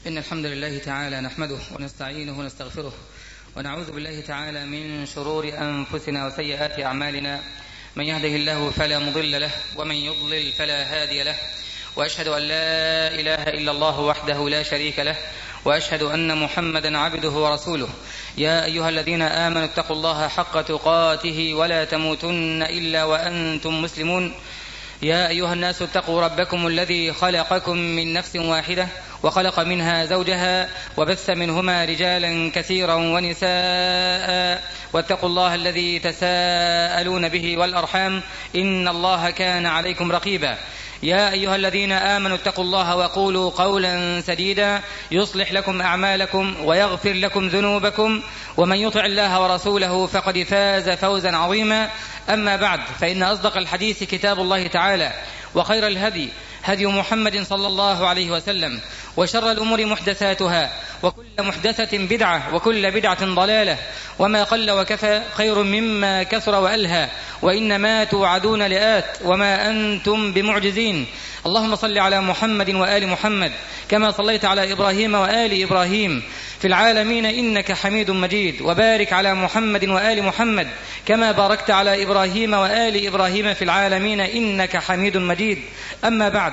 إن الحمد لله تعالى نحمده ونستعينه ونستغفره ونعوذ بالله تعالى من شرور أنفسنا وسيئات أعمالنا. من يهده الله فلا مضل له ومن يضلل فلا هادي له، وأشهد أن لا إله إلا الله وحده لا شريك له، وأشهد أن محمدا عبده ورسوله. يا أيها الذين آمنوا اتقوا الله حق تقاته ولا تموتن إلا وأنتم مسلمون. يا أيها الناس اتقوا ربكم الذي خلقكم من نفس واحدة وخلق منها زوجها وبث منهما رجالا كثيرا ونساء، واتقوا الله الذي تساءلون به والأرحام إن الله كان عليكم رقيبا. يا أيها الذين آمنوا اتقوا الله وقولوا قولا سديدا يصلح لكم أعمالكم ويغفر لكم ذنوبكم، ومن يطع الله ورسوله فقد فاز فوزا عظيما. أما بعد، فإن أصدق الحديث كتاب الله تعالى، وخير الهدي هدي محمد صلى الله عليه وسلم، وشر الأمور محدثاتها، وكل محدثة بدعة، وكل بدعة ضلالة، وما قل وكفى خير مما كثر وألهى، وإنما توعدون لآت وما أنتم بمعجزين. اللهم صل على محمد وآل محمد كما صليت على إبراهيم وآل إبراهيم في العالمين إنك حميد مجيد، وبارك على محمد وآل محمد كما باركت على إبراهيم وآل إبراهيم في العالمين إنك حميد مجيد. أما بعد،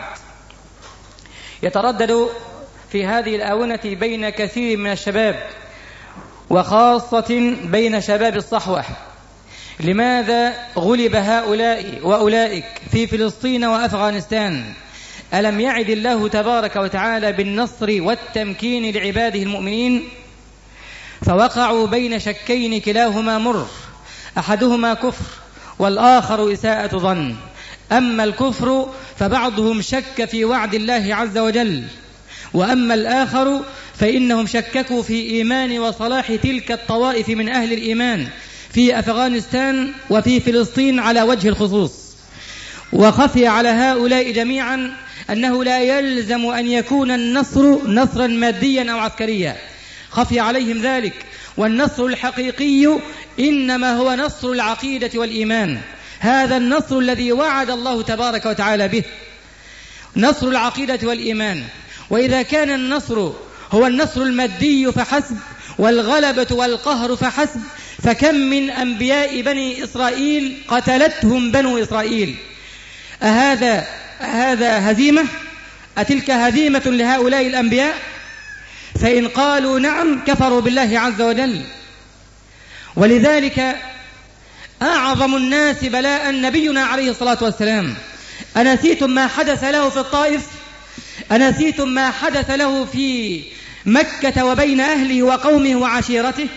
يتردد في هذه الآونة بين كثير من الشباب، وخاصة بين شباب الصحوة، لماذا غلب هؤلاء وأولئك في فلسطين وأفغانستان؟ ألم يعد الله تبارك وتعالى بالنصر والتمكين لعباده المؤمنين؟ فوقعوا بين شكين كلاهما مر، أحدهما كفر والآخر إساءة ظن. أما الكفر فبعضهم شك في وعد الله عز وجل، وأما الآخر فإنهم شككوا في إيمان وصلاح تلك الطوائف من أهل الإيمان في أفغانستان وفي فلسطين على وجه الخصوص. وخفي على هؤلاء جميعا أنه لا يلزم أن يكون النصر نصرا ماديا أو عسكريا، خفي عليهم ذلك، والنصر الحقيقي إنما هو نصر العقيدة والإيمان. هذا النصر الذي وعد الله تبارك وتعالى به، نصر العقيدة والإيمان. وإذا كان النصر هو النصر المادي فحسب، والغلبة والقهر فحسب، فكم من أنبياء بني إسرائيل قتلتهم بنو إسرائيل؟ أهذا هزيمة؟ أتلك هزيمة لهؤلاء الأنبياء؟ فإن قالوا نعم كفروا بالله عز وجل. ولذلك أعظم الناس بلاء نبينا عليه الصلاة والسلام. أنسيتم ما حدث له في الطائف؟ أنسيتم ما حدث له في مكة وبين أهله وقومه وعشيرته؟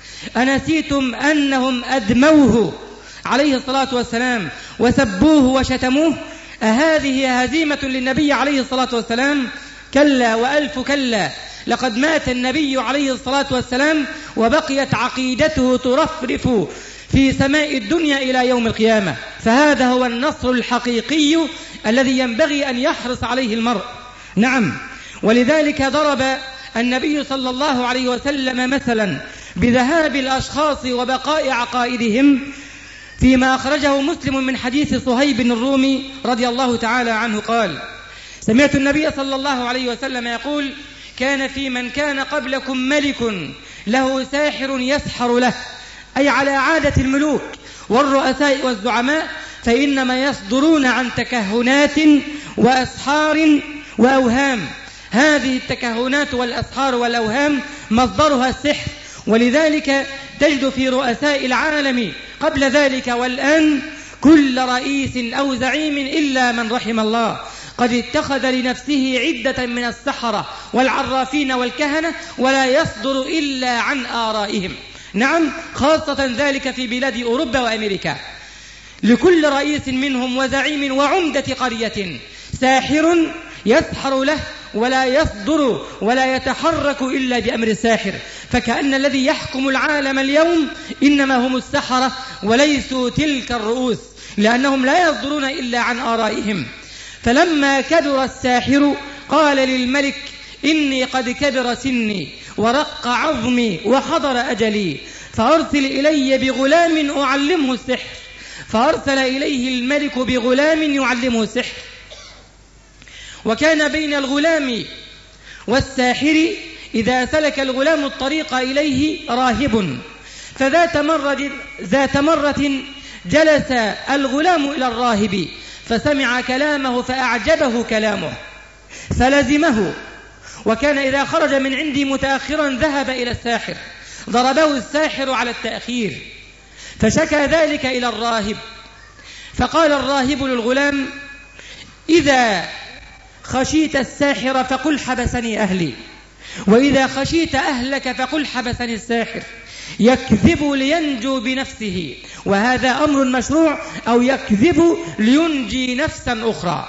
أنسيتم أنهم أدموه عليه الصلاة والسلام وسبوه وشتموه؟ أهذه هزيمة للنبي عليه الصلاة والسلام؟ كلا وألف كلا، لقد مات النبي عليه الصلاة والسلام وبقيت عقيدته ترفرف في سماء الدنيا إلى يوم القيامة. فهذا هو النصر الحقيقي الذي ينبغي أن يحرص عليه المرء. نعم، ولذلك ضرب النبي صلى الله عليه وسلم مثلا بذهاب الأشخاص وبقاء عقائدهم فيما أخرجه مسلم من حديث صهيب الرومي رضي الله تعالى عنه قال: سمعت النبي صلى الله عليه وسلم يقول: كان في من كان قبلكم ملك له ساحر يسحر له، أي على عادة الملوك والرؤساء والزعماء، فإنما يصدرون عن تكهنات وأسحار وأوهام. هذه التكهنات والأسحار والأوهام مصدرها السحر. ولذلك تجد في رؤساء العالم قبل ذلك والآن كل رئيس أو زعيم إلا من رحم الله قد اتخذ لنفسه عدة من السحرة والعرافين والكهنة، ولا يصدر إلا عن آرائهم. نعم، خاصة ذلك في بلاد أوروبا وأمريكا. لكل رئيس منهم وزعيم وعمدة قرية ساحر يسحر له، ولا يصدر ولا يتحرك إلا بأمر الساحر. فكأن الذي يحكم العالم اليوم إنما هم السحرة وليسوا تلك الرؤوس، لأنهم لا يصدرون إلا عن آرائهم. فلما كبر الساحر قال للملك: إني قد كبر سني ورق عظمي وحضر أجلي، فأرسل إلي بغلام أعلمه السحر. فأرسل إليه الملك بغلام يعلمه السحر. وكان بين الغلام والساحر إذا سلك الغلام الطريق إليه راهب. ذات مرة جلس الغلام إلى الراهب فسمع كلامه فأعجبه كلامه فلزمه، وكان إذا خرج من عندي متأخرا ذهب إلى الساحر، ضربه الساحر على التأخير، فشكى ذلك إلى الراهب. فقال الراهب للغلام: إذا خشيت الساحر فقل حبسني أهلي، وإذا خشيت أهلك فقل حبسني الساحر، يكذب لينجو بنفسه، وهذا أمر مشروع، أو يكذب لينجي نفسا أخرى.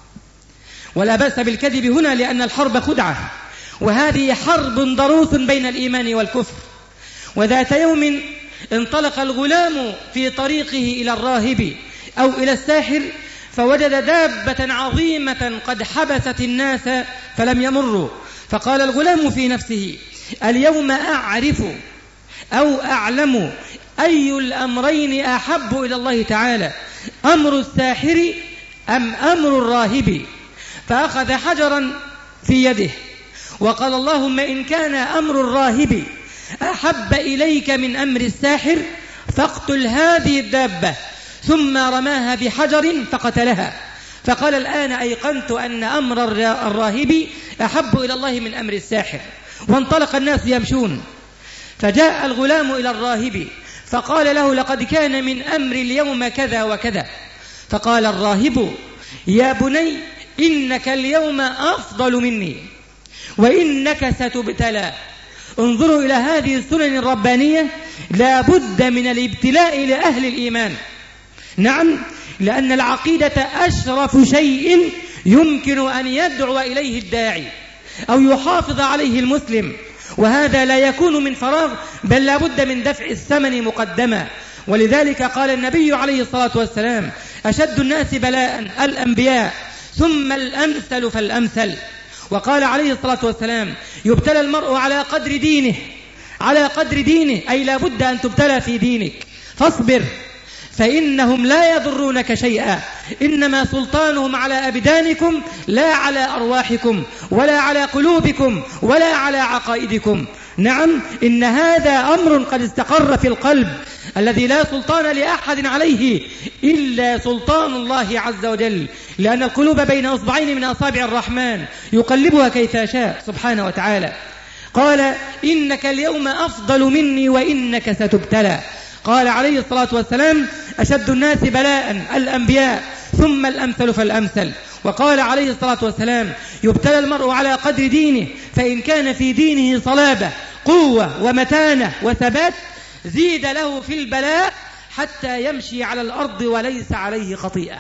ولا بأس بالكذب هنا لأن الحرب خدعة، وهذه حرب ضروس بين الإيمان والكفر. وذات يوم انطلق الغلام في طريقه إلى الراهب أو إلى الساحر، فوجد دابة عظيمة قد حبست الناس فلم يمروا، فقال الغلام في نفسه: اليوم أعرف أو أعلم أي الأمرين أحب إلى الله تعالى، أمر الساحر أم أمر الراهب؟ فأخذ حجرا في يده وقال: اللهم إن كان أمر الراهب أحب إليك من أمر الساحر فاقتل هذه الدابة، ثم رماها بحجر فقتلها. فقال: الآن أيقنت أن أمر الراهب أحب إلى الله من أمر الساحر. وانطلق الناس يمشون، فجاء الغلام إلى الراهب فقال له: لقد كان من أمر اليوم كذا وكذا. فقال الراهب: يا بني إنك اليوم أفضل مني وإنك ستبتلى. انظروا إلى هذه السنن الربانية، لا بد من الابتلاء لأهل الإيمان. نعم، لأن العقيدة أشرف شيء يمكن أن يدعو إليه الداعي أو يحافظ عليه المسلم، وهذا لا يكون من فراغ، بل لا بد من دفع الثمن مقدما. ولذلك قال النبي عليه الصلاة والسلام: أشد الناس بلاء الأنبياء ثم الأمثل فالأمثل. وقال عليه الصلاة والسلام: يبتلى المرء على قدر دينه، على قدر دينه، أي لا بد أن تبتلى في دينك، فاصبر فإنهم لا يضرونك شيئا، إنما سلطانهم على أبدانكم لا على أرواحكم ولا على قلوبكم ولا على عقائدكم. نعم، إن هذا أمر قد استقر في القلب الذي لا سلطان لأحد عليه إلا سلطان الله عز وجل، لأن القلوب بين أصبعين من أصابع الرحمن يقلبها كيف شاء سبحانه وتعالى. قال: إنك اليوم أفضل مني وإنك ستبتلى. قال عليه الصلاة والسلام: أشد الناس بلاء الأنبياء ثم الأمثل فالأمثل. وقال عليه الصلاة والسلام: يبتلى المرء على قدر دينه، فإن كان في دينه صلابة قوة ومتانة وثبات زيد له في البلاء حتى يمشي على الأرض وليس عليه خطيئة.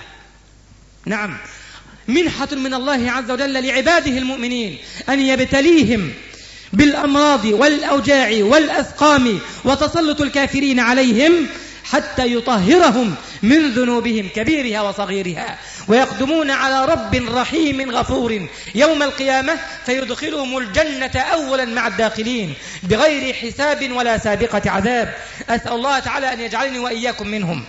نعم، منحة من الله عز وجل لعباده المؤمنين أن يبتليهم بالأمراض والأوجاع والأسقام وتسلط الكافرين عليهم حتى يطهرهم من ذنوبهم كبيرها وصغيرها، ويقدمون على رب رحيم غفور يوم القيامة فيدخلهم الجنة أولا مع الداخلين بغير حساب ولا سابقة عذاب. أسأل الله تعالى أن يجعلني وإياكم منهم.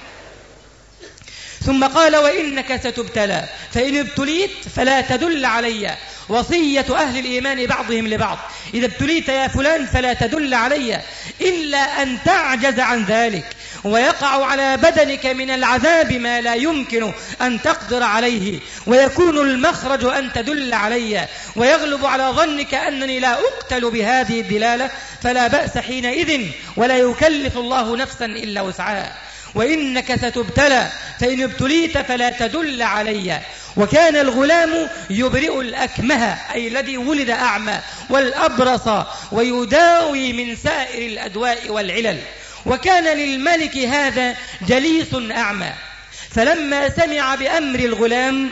ثم قال: وإنك ستبتلى، فإن ابتليت فلا تدل علي. وصية أهل الإيمان بعضهم لبعض: إذا ابتليت يا فلان فلا تدل علي إلا أن تعجز عن ذلك، ويقع على بدنك من العذاب ما لا يمكن أن تقدر عليه، ويكون المخرج أن تدل علي، ويغلب على ظنك أنني لا أقتل بهذه الدلالة، فلا بأس حينئذ، ولا يكلف الله نفسا إلا وسعها. وإنك ستبتلى، فإن ابتليت فلا تدل علي. وكان الغلام يبرئ الأكمه، أي الذي ولد أعمى، والأبرص، ويداوي من سائر الأدواء والعلل. وكان للملك هذا جليس أعمى، فلما سمع بأمر الغلام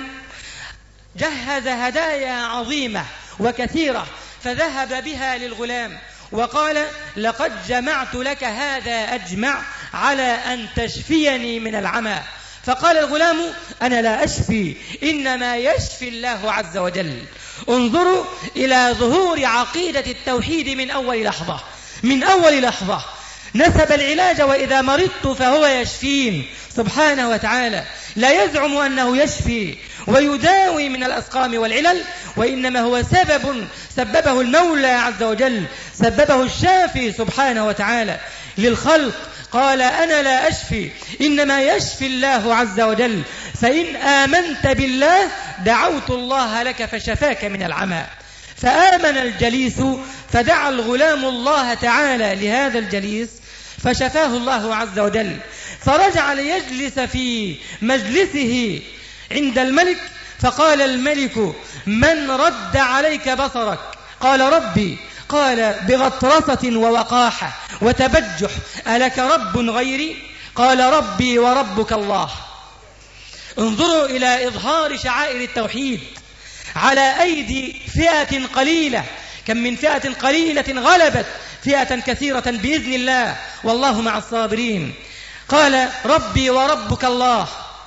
جهز هدايا عظيمة وكثيرة فذهب بها للغلام وقال: لقد جمعت لك هذا أجمع على أن تشفيني من العمى. فقال الغلام: أنا لا أشفي، إنما يشفي الله عز وجل. انظروا إلى ظهور عقيدة التوحيد من أول لحظة، من أول لحظة نسب العلاج: وإذا مرضت فهو يشفين سبحانه وتعالى. لا يزعم أنه يشفي ويداوي من الأسقام والعلل، وإنما هو سبب سببه المولى عز وجل، سببه الشافي سبحانه وتعالى للخلق. قال أنا لا أشفي إنما يشفي الله عز وجل، فإن آمنت بالله دعوت الله لك فشفاك من العمى. فآمن الجليس فدعا الغلام الله تعالى لهذا الجليس فشفاه الله عز وجل، فرجع ليجلس في مجلسه عند الملك، فقال الملك من رد عليك بصرك؟ قال ربي. قال بغطرسة ووقاحة وتبجح ألك رب غيري؟ قال ربي وربك الله. انظروا إلى إظهار شعائر التوحيد على أيدي فئة قليلة. كم من فئة قليلة غلبت فئة كثيرة بإذن الله، والله مع الصابرين. قال ربي وربك الله،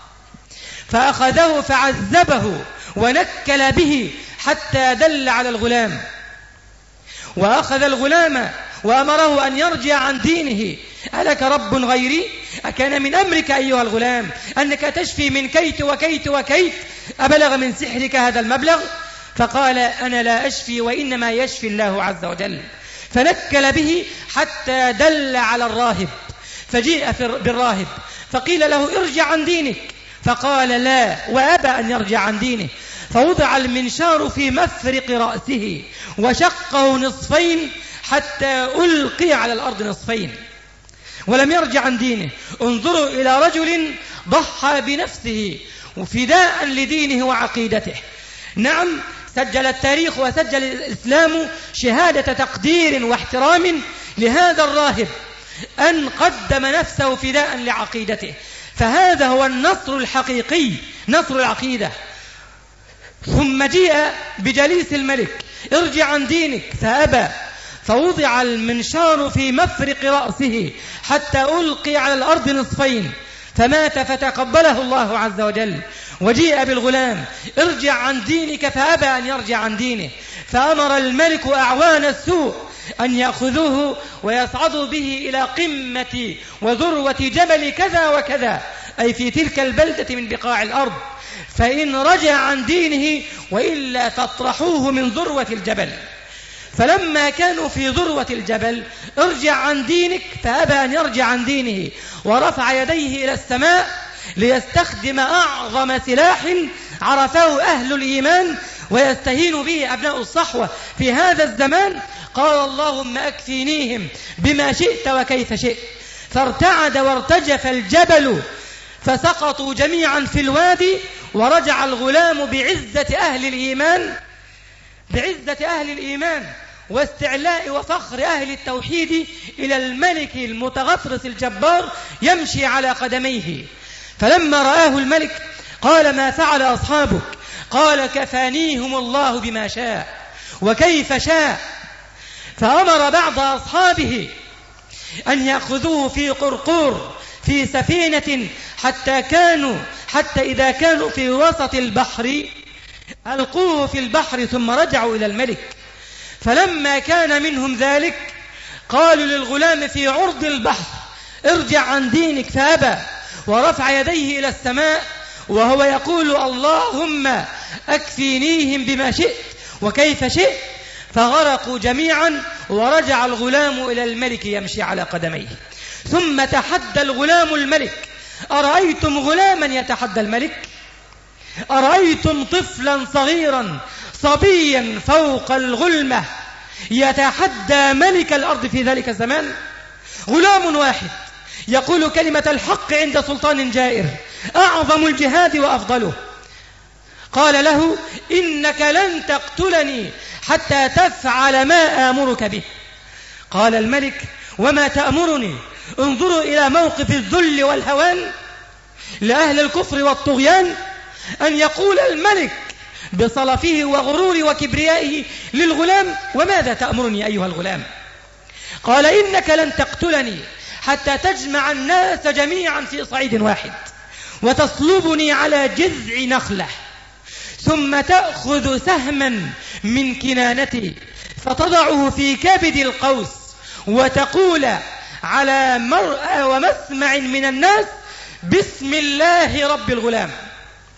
فأخذه فعذبه ونكل به حتى دل على الغلام، وأخذ الغلام وأمره أن يرجع عن دينه. ألك رب غيري؟ أكان من أمرك أيها الغلام أنك تشفي من كيت وكيت وكيت أبلغ من سحرك هذا المبلغ؟ فقال أنا لا أشفي وإنما يشفي الله عز وجل. فنكل به حتى دل على الراهب، فجيء بالراهب فقيل له ارجع عن دينك، فقال لا، وأبى أن يرجع عن دينه. فوضع المنشار في مفرق رأسه وشقه نصفين حتى ألقي على الأرض نصفين، ولم يرجع عن دينه. انظروا إلى رجل ضحى بنفسه وفداء لدينه وعقيدته. نعم، سجل التاريخ وسجل الإسلام شهادة تقدير واحترام لهذا الراهب أن قدم نفسه فداء لعقيدته. فهذا هو النصر الحقيقي، نصر العقيدة. ثم جيء بجليس الملك ارجع عن دينك فأبى، فوضع المنشار في مفرق رأسه حتى ألقي على الأرض نصفين فمات، فتقبله الله عز وجل. وجيء بالغلام ارجع عن دينك فأبى أن يرجع عن دينه، فأمر الملك أعوان السوء أن يأخذوه ويصعدوا به إلى قمة وذروة جبل كذا وكذا، أي في تلك البلدة من بقاع الأرض، فإن رجع عن دينه وإلا تطرحوه من ذروة الجبل. فلما كانوا في ذروة الجبل ارجع عن دينك فأبى أن يرجع عن دينه، ورفع يديه إلى السماء ليستخدم أعظم سلاح عرفه أهل الإيمان ويستهين به أبناء الصحوة في هذا الزمان. قال اللهم أكفينيهم بما شئت وكيف شئت، فارتعد وارتجف الجبل فسقطوا جميعا في الوادي. ورجع الغلام بعزة أهل الإيمان واستعلاء وفخر أهل التوحيد إلى الملك المتغطرس الجبار يمشي على قدميه. فلما رآه الملك قال ما فعل أصحابك؟ قال كفانيهم الله بما شاء وكيف شاء. فأمر بعض أصحابه أن يأخذوه في قرقور في سفينة حتى إذا كانوا في وسط البحر ألقوه في البحر ثم رجعوا إلى الملك. فلما كان منهم ذلك قالوا للغلام في عرض البحر ارجع عن دينك فأبى، ورفع يديه إلى السماء وهو يقول اللهم أكفينيهم بما شئت وكيف شئت. فغرقوا جميعا ورجع الغلام إلى الملك يمشي على قدميه. ثم تحدى الغلام الملك. أرأيتم غلاما يتحدى الملك؟ أرأيتم طفلا صغيرا صبيا فوق الغلمة يتحدى ملك الأرض في ذلك الزمان؟ غلام واحد يقول كلمة الحق عند سلطان جائر، أعظم الجهاد وأفضله. قال له إنك لن تقتلني حتى تفعل ما آمرك به. قال الملك وما تأمرني؟ انظروا إلى موقف الذل والهوان لأهل الكفر والطغيان، أن يقول الملك بصلفه وغرور وكبريائه للغلام وماذا تأمرني أيها الغلام؟ قال إنك لن تقتلني حتى تجمع الناس جميعا في صعيد واحد وتصلبني على جذع نخلة، ثم تأخذ سهما من كنانتي فتضعه في كبد القوس وتقول على مرأى ومسمع من الناس بسم الله رب الغلام.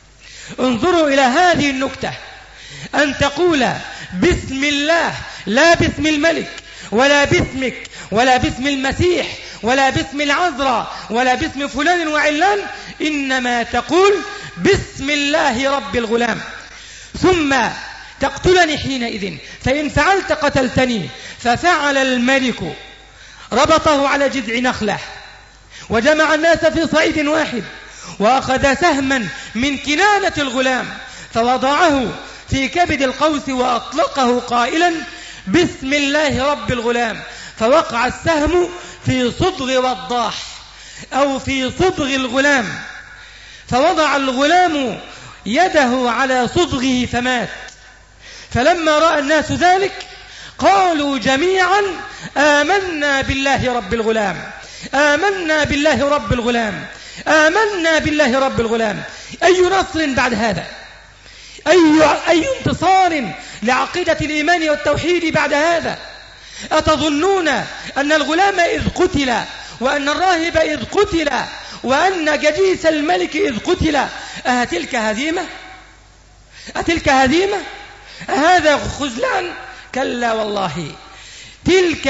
انظروا إلى هذه النكتة، أن تقول بسم الله لا باسم الملك ولا باسمك ولا باسم المسيح ولا باسم العذراء ولا باسم فلان وعلان، إنما تقول بسم الله رب الغلام، ثم تقتلني حينئذ، فإن فعلت قتلتني. ففعل الملك، ربطه على جذع نخلة وجمع الناس في صعيد واحد، وأخذ سهما من كنانة الغلام فوضعه في كبد القوس وأطلقه قائلا بسم الله رب الغلام، فوقع السهم في صدغ وضاح أو في صدغ الغلام، فوضع الغلام يده على صدغه فمات. فلما رأى الناس ذلك قالوا جميعا آمنا بالله رب الغلام، آمنا بالله رب الغلام، آمنا بالله رب الغلام. أي نصر بعد هذا؟ أي انتصار لعقيدة الإيمان والتوحيد بعد هذا؟ أتظنون أن الغلام إذ قتل وأن الراهب إذ قتل وأن جديس الملك إذ قتل أتلك هزيمة؟ أتلك هزيمة؟ هذا خذلان؟ كلا والله، تلك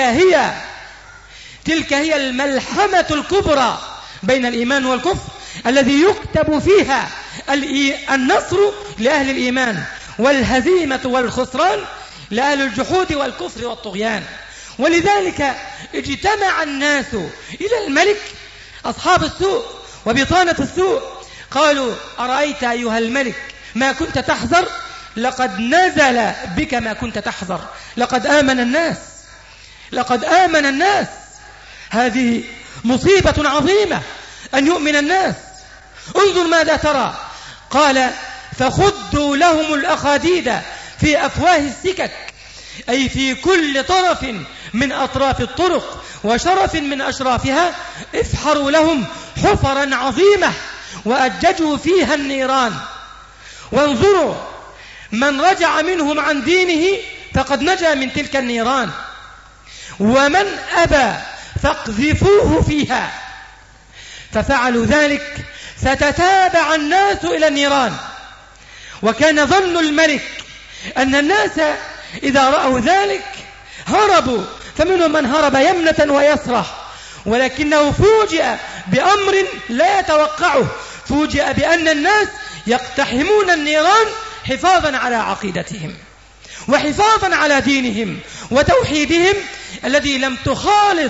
هي الملحمة الكبرى بين الإيمان والكفر، الذي يكتب فيها النصر لأهل الإيمان والهزيمة والخسران لأهل الجحود والكفر والطغيان. ولذلك اجتمع الناس إلى الملك أصحاب السوء وبطانة السوء، قالوا أرأيت أيها الملك ما كنت تحذر؟ لقد نزل بك ما كنت تحذر، لقد آمن الناس. هذه مصيبة عظيمة أن يؤمن الناس. انظر ماذا ترى، قال فخدوا لهم الأخاديد في أفواه السكك، أي في كل طرف من أطراف الطرق وشرف من أشرافها، افحروا لهم حفرا عظيمة وأججوا فيها النيران. وانظروا من رجع منهم عن دينه فقد نجا من تلك النيران، ومن أبى فاقذفوه فيها. ففعلوا ذلك فتتابع الناس إلى النيران. وكان ظن الملك أن الناس إذا رأوا ذلك هربوا، فمنهم من هرب يمنة ويسرح، ولكنه فوجئ بأمر لا يتوقعه، فوجئ بأن الناس يقتحمون النيران حفاظا على عقيدتهم وحفاظا على دينهم وتوحيدهم الذي لم تخالط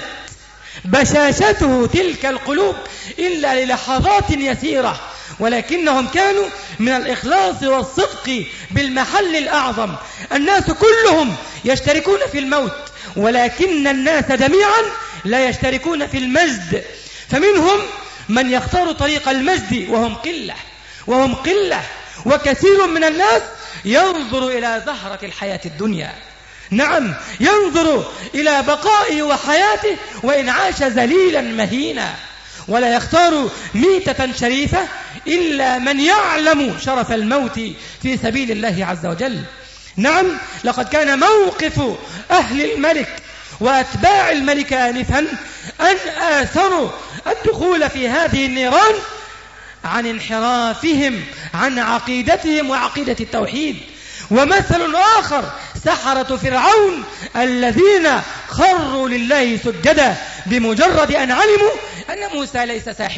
بشاشته تلك القلوب إلا للحظات يسيرة، ولكنهم كانوا من الإخلاص والصدق بالمحل الأعظم. الناس كلهم يشتركون في الموت، ولكن الناس جميعا لا يشتركون في المجد، فمنهم من يختار طريق المجد وهم قلة، وكثير من الناس ينظر إلى زهرة الحياة الدنيا، نعم ينظر إلى بقائه وحياته وإن عاش ذليلا مهينا، ولا يختار ميتة شريفة إلا من يعلم شرف الموت في سبيل الله عز وجل. نعم لقد كان موقف أهل الملك وأتباع الملك آنفا أن آثروا الدخول في هذه النيران عن انحرافهم عن عقيدتهم وعقيدة التوحيد. ومثل آخر سحرة فرعون الذين خروا لله سجدا بمجرد أن علموا أن موسى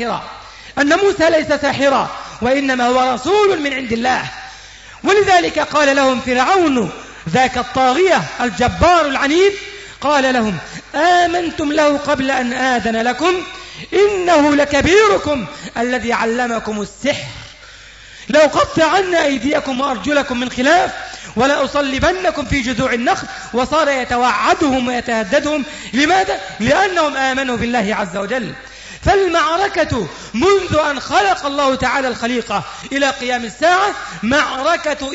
ليس ساحرا وإنما هو رسول من عند الله. ولذلك قال لهم فرعون ذاك الطاغية الجبار العنيد، قال لهم آمنتم له قبل أن آذن لكم إنه لكبيركم الذي علمكم السحر لأقطعن أيديكم وأرجلكم من خلاف ولأصلبنكم في جذوع النخل. وصار يتوعدهم ويتهددهم. لماذا؟ لأنهم آمنوا بالله عز وجل. فالمعركة منذ أن خلق الله تعالى الخليقة إلى قيام الساعة معركة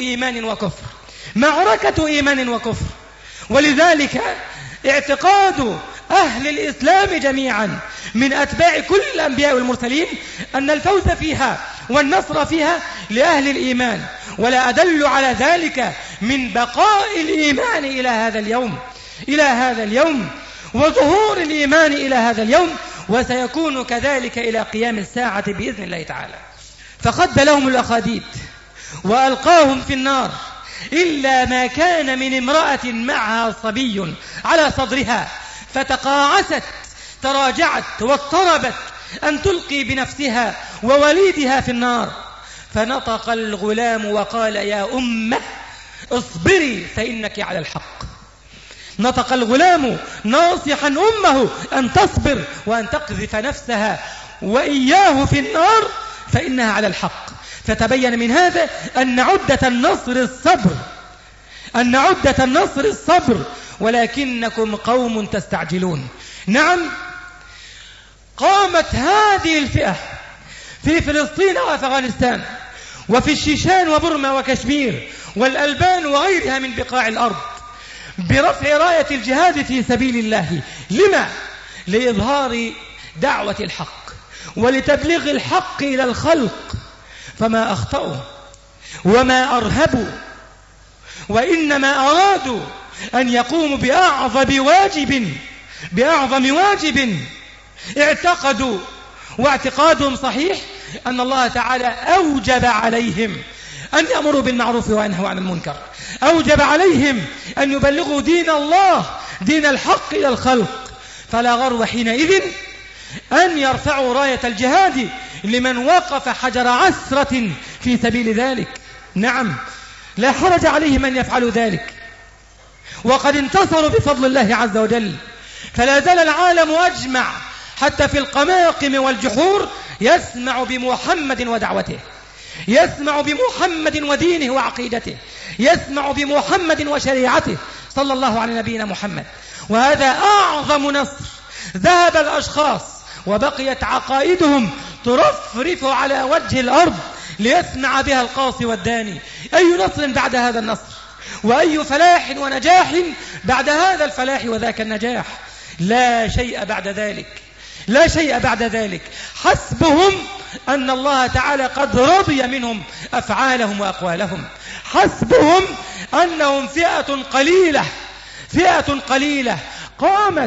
إيمان وكفر. ولذلك اعتقاد أهل الإسلام جميعا من أتباع كل الأنبياء والمرسلين أن الفوز فيها والنصر فيها لأهل الإيمان، ولا أدل على ذلك من بقاء الإيمان إلى هذا اليوم وظهور الإيمان إلى هذا اليوم، وسيكون كذلك إلى قيام الساعة بإذن الله تعالى. فخد لهم الأخاديد وألقاهم في النار إلا ما كان من امرأة معها صبي على صدرها فتقاعست تراجعت واضطربت أن تلقي بنفسها ووليدها في النار، فنطق الغلام وقال يا أمه اصبري فإنك على الحق. نطق الغلام ناصحا أمه أن تصبر وأن تقذف نفسها وإياه في النار فإنها على الحق. فتبين من هذا أن عدة النصر الصبر ولكنكم قوم تستعجلون. نعم، قامت هذه الفئة في فلسطين وأفغانستان وفي الشيشان وبرما وكشمير والألبان وغيرها من بقاع الأرض برفع راية الجهاد في سبيل الله. لما؟ لإظهار دعوة الحق ولتبليغ الحق إلى الخلق، فما أخطأوا وما أرهبوا، وإنما أرادوا أن يقوموا بأعظم واجب اعتقدوا، واعتقادهم صحيح أن الله تعالى أوجب عليهم أن يأمروا بالمعروف وينهوا عن المنكر، أوجب عليهم أن يبلغوا دين الله دين الحق إلى الخلق، فلا غرو حينئذ أن يرفعوا راية الجهاد لمن وقف حجر عسرة في سبيل ذلك. نعم، لا حرج عليهم أن يفعلوا ذلك، وقد انتصروا بفضل الله عز وجل. فلا زال العالم أجمع حتى في القماقم والجحور يسمع بمحمد ودعوته، يسمع بمحمد ودينه وعقيدته، يسمع بمحمد وشريعته صلى الله على نبينا محمد. وهذا أعظم نصر. ذهب الأشخاص وبقيت عقائدهم ترفرف على وجه الأرض ليسمع بها القاصي والداني. أي نصر بعد هذا النصر؟ وأي فلاح ونجاح بعد هذا الفلاح وذاك النجاح؟ لا شيء بعد ذلك، لا شيء بعد ذلك. حسبهم أن الله تعالى قد رضي منهم أفعالهم وأقوالهم. حسبهم أنهم فئة قليلة قامت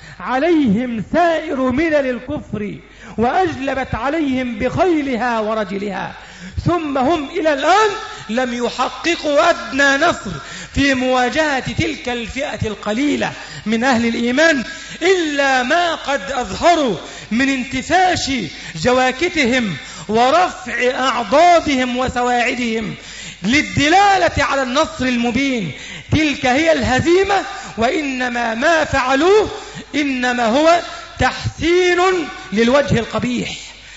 عليهم سائر ملل الكفر وأجلبت عليهم بخيلها ورجلها، ثم هم إلى الآن لم يحققوا أدنى نصر في مواجهة تلك الفئة القليلة من أهل الإيمان إلا ما قد أظهروا من انتفاش جواكتهم ورفع أعضادهم وسواعدهم للدلالة على النصر المبين. تلك هي الهزيمة، وإنما ما فعلوه إنما هو تحسين للوجه القبيح،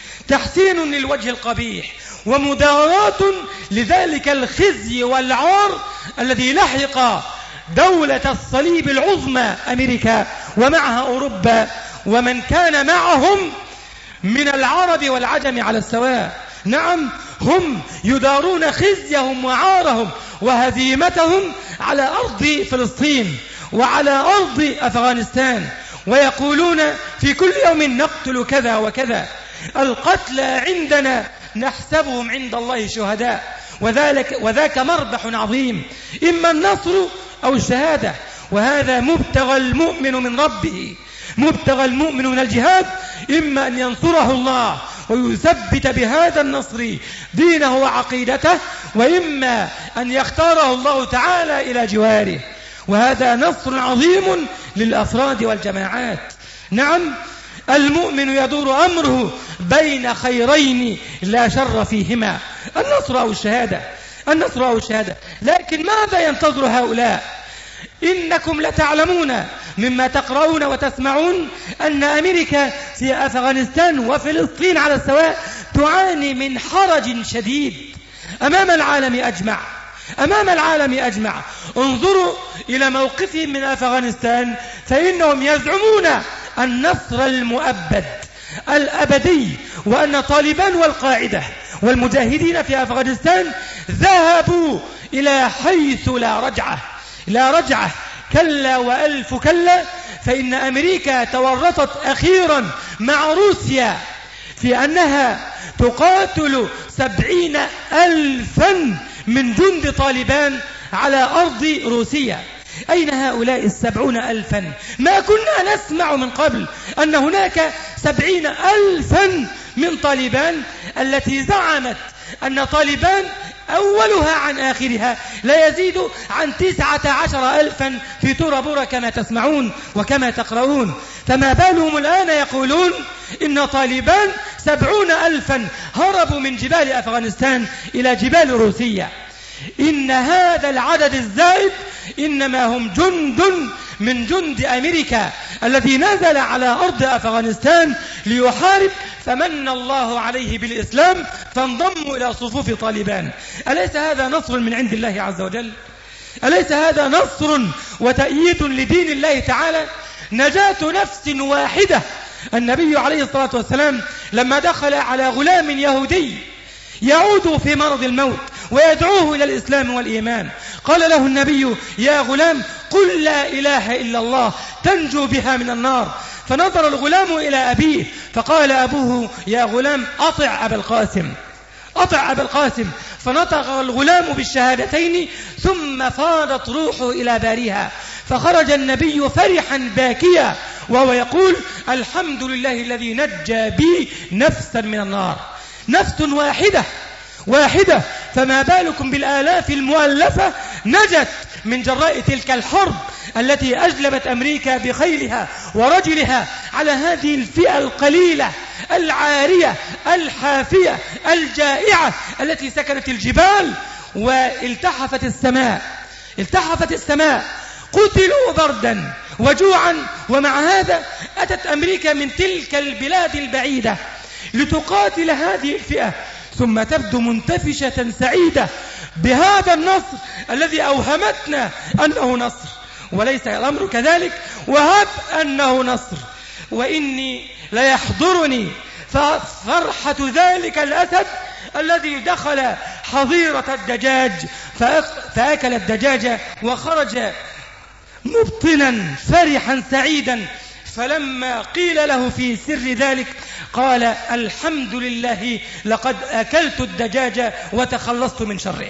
تحسين للوجه القبيح ومداراة لذلك الخزي والعار الذي لحق دولة الصليب العظمى أمريكا ومعها أوروبا ومن كان معهم من العرب والعجم على السواء. نعم، هم يدارون خزيهم وعارهم وهزيمتهم على أرض فلسطين وعلى أرض أفغانستان، ويقولون في كل يوم نقتل كذا وكذا. القتلى عندنا نحسبهم عند الله شهداء، وذاك مربح عظيم، إما النصر أو الشهادة. وهذا مبتغى المؤمن من ربه، مبتغى المؤمن من الجهاد، إما أن ينصره الله ويثبت بهذا النصر دينه وعقيدته، وإما أن يختاره الله تعالى إلى جواره. وهذا نصر عظيم للأفراد والجماعات. نعم، المؤمن يدور أمره بين خيرين لا شر فيهما، النصر أو الشهادة، النصر أو الشهادة. لكن ماذا ينتظر هؤلاء؟ إنكم لتعلمون مما تقرؤون وتسمعون أن أمريكا في أفغانستان وفلسطين على السواء تعاني من حرج شديد أمام العالم أجمع، أمام العالم أجمع. انظروا إلى موقفهم من أفغانستان، فإنهم يزعمون النصر المؤبد الأبدي، وأن طالبان والقاعدة والمجاهدين في أفغانستان ذهبوا إلى حيث لا رجعة، كلا وألف كلا. فإن أمريكا تورطت أخيرا مع روسيا في أنها تقاتل 70,000 من جند طالبان على أرض روسيا. أين هؤلاء 70,000؟ ما كنا نسمع من قبل أن هناك 70,000 من طالبان التي زعمت أن طالبان أولها عن آخرها لا يزيد عن 19,000 في تورا بورا كما تسمعون وكما تقرؤون. فما بالهم الآن يقولون إن طالبان 70,000 هربوا من جبال أفغانستان إلى جبال روسيا. إن هذا العدد الزائد إنما هم جند من جند أمريكا الذي نزل على أرض أفغانستان ليحارب، فمن الله عليه بالإسلام فانضموا إلى صفوف طالبان. أليس هذا نصر من عند الله عز وجل؟ أليس هذا نصر وتأييد لدين الله تعالى؟ نجاة نفس واحدة. النبي عليه الصلاة والسلام لما دخل على غلام يهودي يعود في مرض الموت ويدعوه إلى الإسلام والإيمان، قال له النبي: يا غلام قل لا إله إلا الله تنجو بها من النار. فنظر الغلام إلى أبيه فقال أبوه: يا غلام أطع أبا القاسم، أطع أبا القاسم. فنطق الغلام بالشهادتين ثم فاضت روحه إلى باريها، فخرج النبي فرحا باكيا وهو يقول: الحمد لله الذي نجى بي نفسا من النار. نفس واحدة، فما بالكم بالآلاف المؤلفة نجت من جراء تلك الحرب التي أجلبت أمريكا بخيلها ورجلها على هذه الفئة القليلة العارية الحافية الجائعة التي سكنت الجبال والتحفت السماء. قتلوا بردا وجوعا، ومع هذا أتت أمريكا من تلك البلاد البعيدة لتقاتل هذه الفئة، ثم تبدو منتفشة سعيدة بهذا النصر الذي أوهمتنا أنه نصر، وليس الأمر كذلك. وهب أنه نصر، وإني ليحضرني فرحة ذلك الأسد الذي دخل حظيرة الدجاج فأكل الدجاجة وخرج مبطنا فرحا سعيدا. فلما قيل له في سر ذلك قال: الحمد لله لقد أكلت الدجاج وتخلصت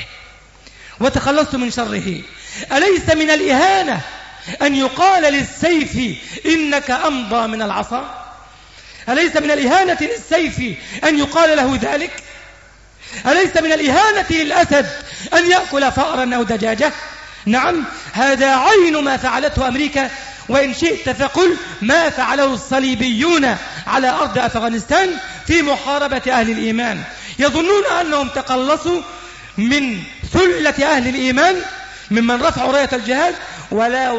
من شره. أليس من الإهانة أن يقال للسيف إنك أمضى من العصا؟ أليس من الإهانة للسيف أن يقال له ذلك؟ أليس من الإهانة للأسد أن يأكل فأرا أو دجاجة؟ نعم، هذا عين ما فعلته أمريكا، وإن شئت فقل ما فعله الصليبيون على أرض أفغانستان في محاربة أهل الإيمان. يظنون أنهم تقلصوا من ثلة أهل الإيمان ممن رفعوا راية الجهاد، ولا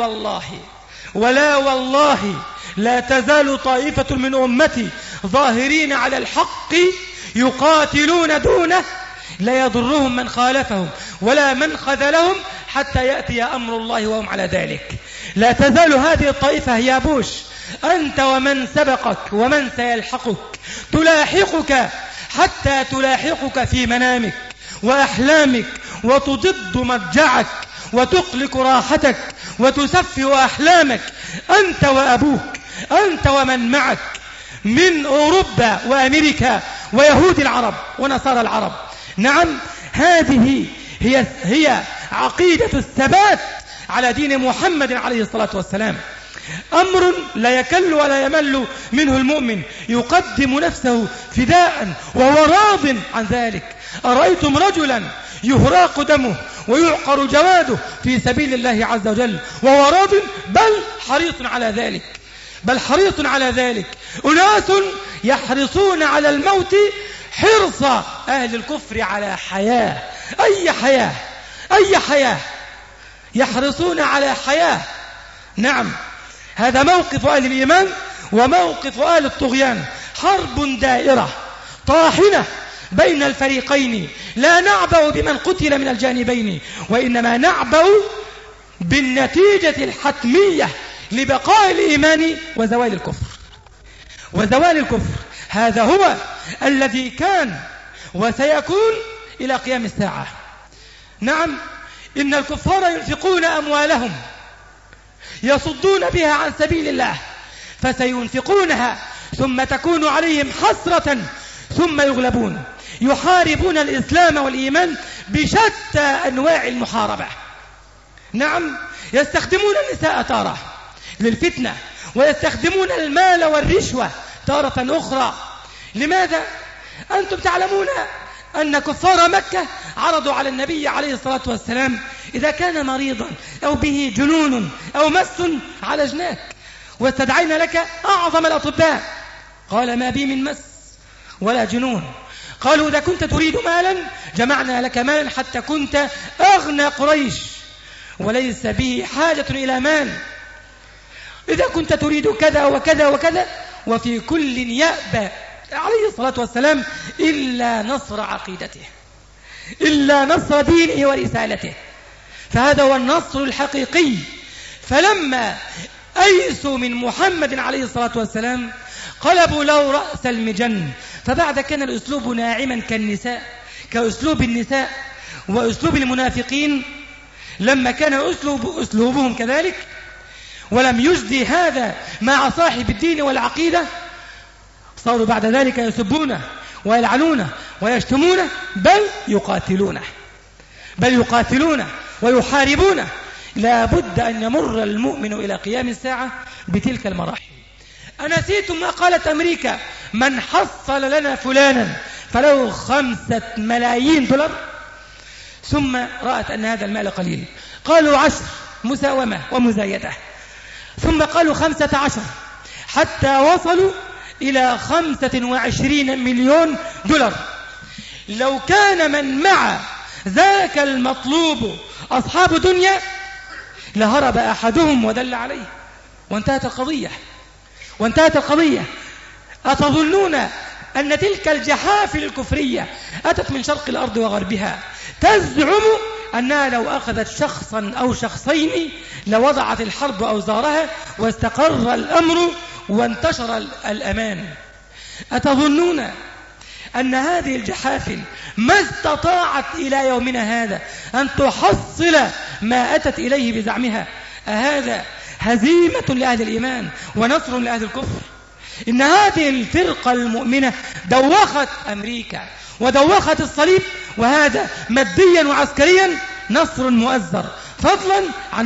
والله لا تزال طائفة من أمتي ظاهرين على الحق يقاتلون دونه، لا يضرهم من خالفهم ولا من خذلهم حتى يأتي أمر الله وهم على ذلك. لا تزال هذه الطائفة يا بوش أنت ومن سبقك ومن سيلحقك تلاحقك حتى تلاحقك في منامك وأحلامك، وتضد مضجعك وتقلق راحتك وتسفه أحلامك، أنت وأبوك، أنت ومن معك من أوروبا وأمريكا ويهود العرب ونصارى العرب. نعم، هذه هي عقيدة الثبات على دين محمد عليه الصلاة والسلام. أمر لا يكل ولا يمل منه المؤمن، يقدم نفسه فداء وهو راض عن ذلك. أرأيتم رجلا يهراق دمه ويعقر جواده في سبيل الله عز وجل وهو راض، بل حريص على ذلك. أناس يحرصون على الموت حرص أهل الكفر على حياة. أي حياة يحرصون على حياة. نعم، هذا موقف أهل الإيمان وموقف أهل الطغيان. حرب دائرة طاحنة بين الفريقين، لا نعبأ بمن قتل من الجانبين، وإنما نعبأ بالنتيجة الحتمية لبقاء الإيمان وزوال الكفر. هذا هو الذي كان وسيكون إلى قيام الساعة. نعم، إن الكفار ينفقون أموالهم يصدون بها عن سبيل الله، فسينفقونها ثم تكون عليهم حسرة ثم يغلبون. يحاربون الإسلام والإيمان بشتى أنواع المحاربة. نعم، يستخدمون النساء تارة للفتنة، ويستخدمون المال والرشوة تارة أخرى. لماذا؟ أنتم تعلمون أن كفار مكة عرضوا على النبي عليه الصلاة والسلام إذا كان مريضا أو به جنون أو مس عالجناك واستدعينا لك أعظم الأطباء. قال ما بي من مس ولا جنون. قالوا إذا كنت تريد مالا جمعنا لك مالا حتى كنت أغنى قريش وليس به حاجة إلى مال. إذا كنت تريد كذا وكذا وكذا. وفي كل يأبى عليه الصلاة والسلام إلا نصر عقيدته، إلا نصر دينه ورسالته. فهذا هو النصر الحقيقي. فلما أيسوا من محمد عليه الصلاة والسلام قلبوا له رأس المجن. فبعد كان الأسلوب ناعما كالنساء، كأسلوب النساء وأسلوب المنافقين لما كان أسلوبهم كذلك، ولم يجدي هذا مع صاحب الدين والعقيدة صاروا بعد ذلك يسبونه ويلعنونه ويشتمونه بل يقاتلونه ويحاربونه. لا بد أن يمر المؤمن إلى قيام الساعة بتلك المراحل. أنسيتم ما قالت أمريكا من حصل لنا فلانا فله 5 ملايين دولار؟ ثم رأت أن هذا المال قليل قالوا 10 مساومة ومزايدة، ثم قالوا 15 حتى وصلوا إلى 25 مليون دولار. لو كان من مع ذاك المطلوب أصحاب دنيا لهرب أحدهم ودل عليه وانتهت القضية. أتظنون أن تلك الجحافل الكفرية أتت من شرق الأرض وغربها تزعم أنها لو أخذت شخصا أو شخصين لوضعت الحرب أوزارها واستقر الأمر وانتشر الأمان؟ أتظنون أن هذه الجحافل ما استطاعت إلى يومنا هذا أن تحصل ما أتت إليه بزعمها؟ أهذا هزيمة لأهل الإيمان ونصر لأهل الكفر؟ إن هذه الفرقة المؤمنة دوخت أمريكا ودوخت الصليب، وهذا ماديا وعسكريا نصر مؤزر، فضلا عن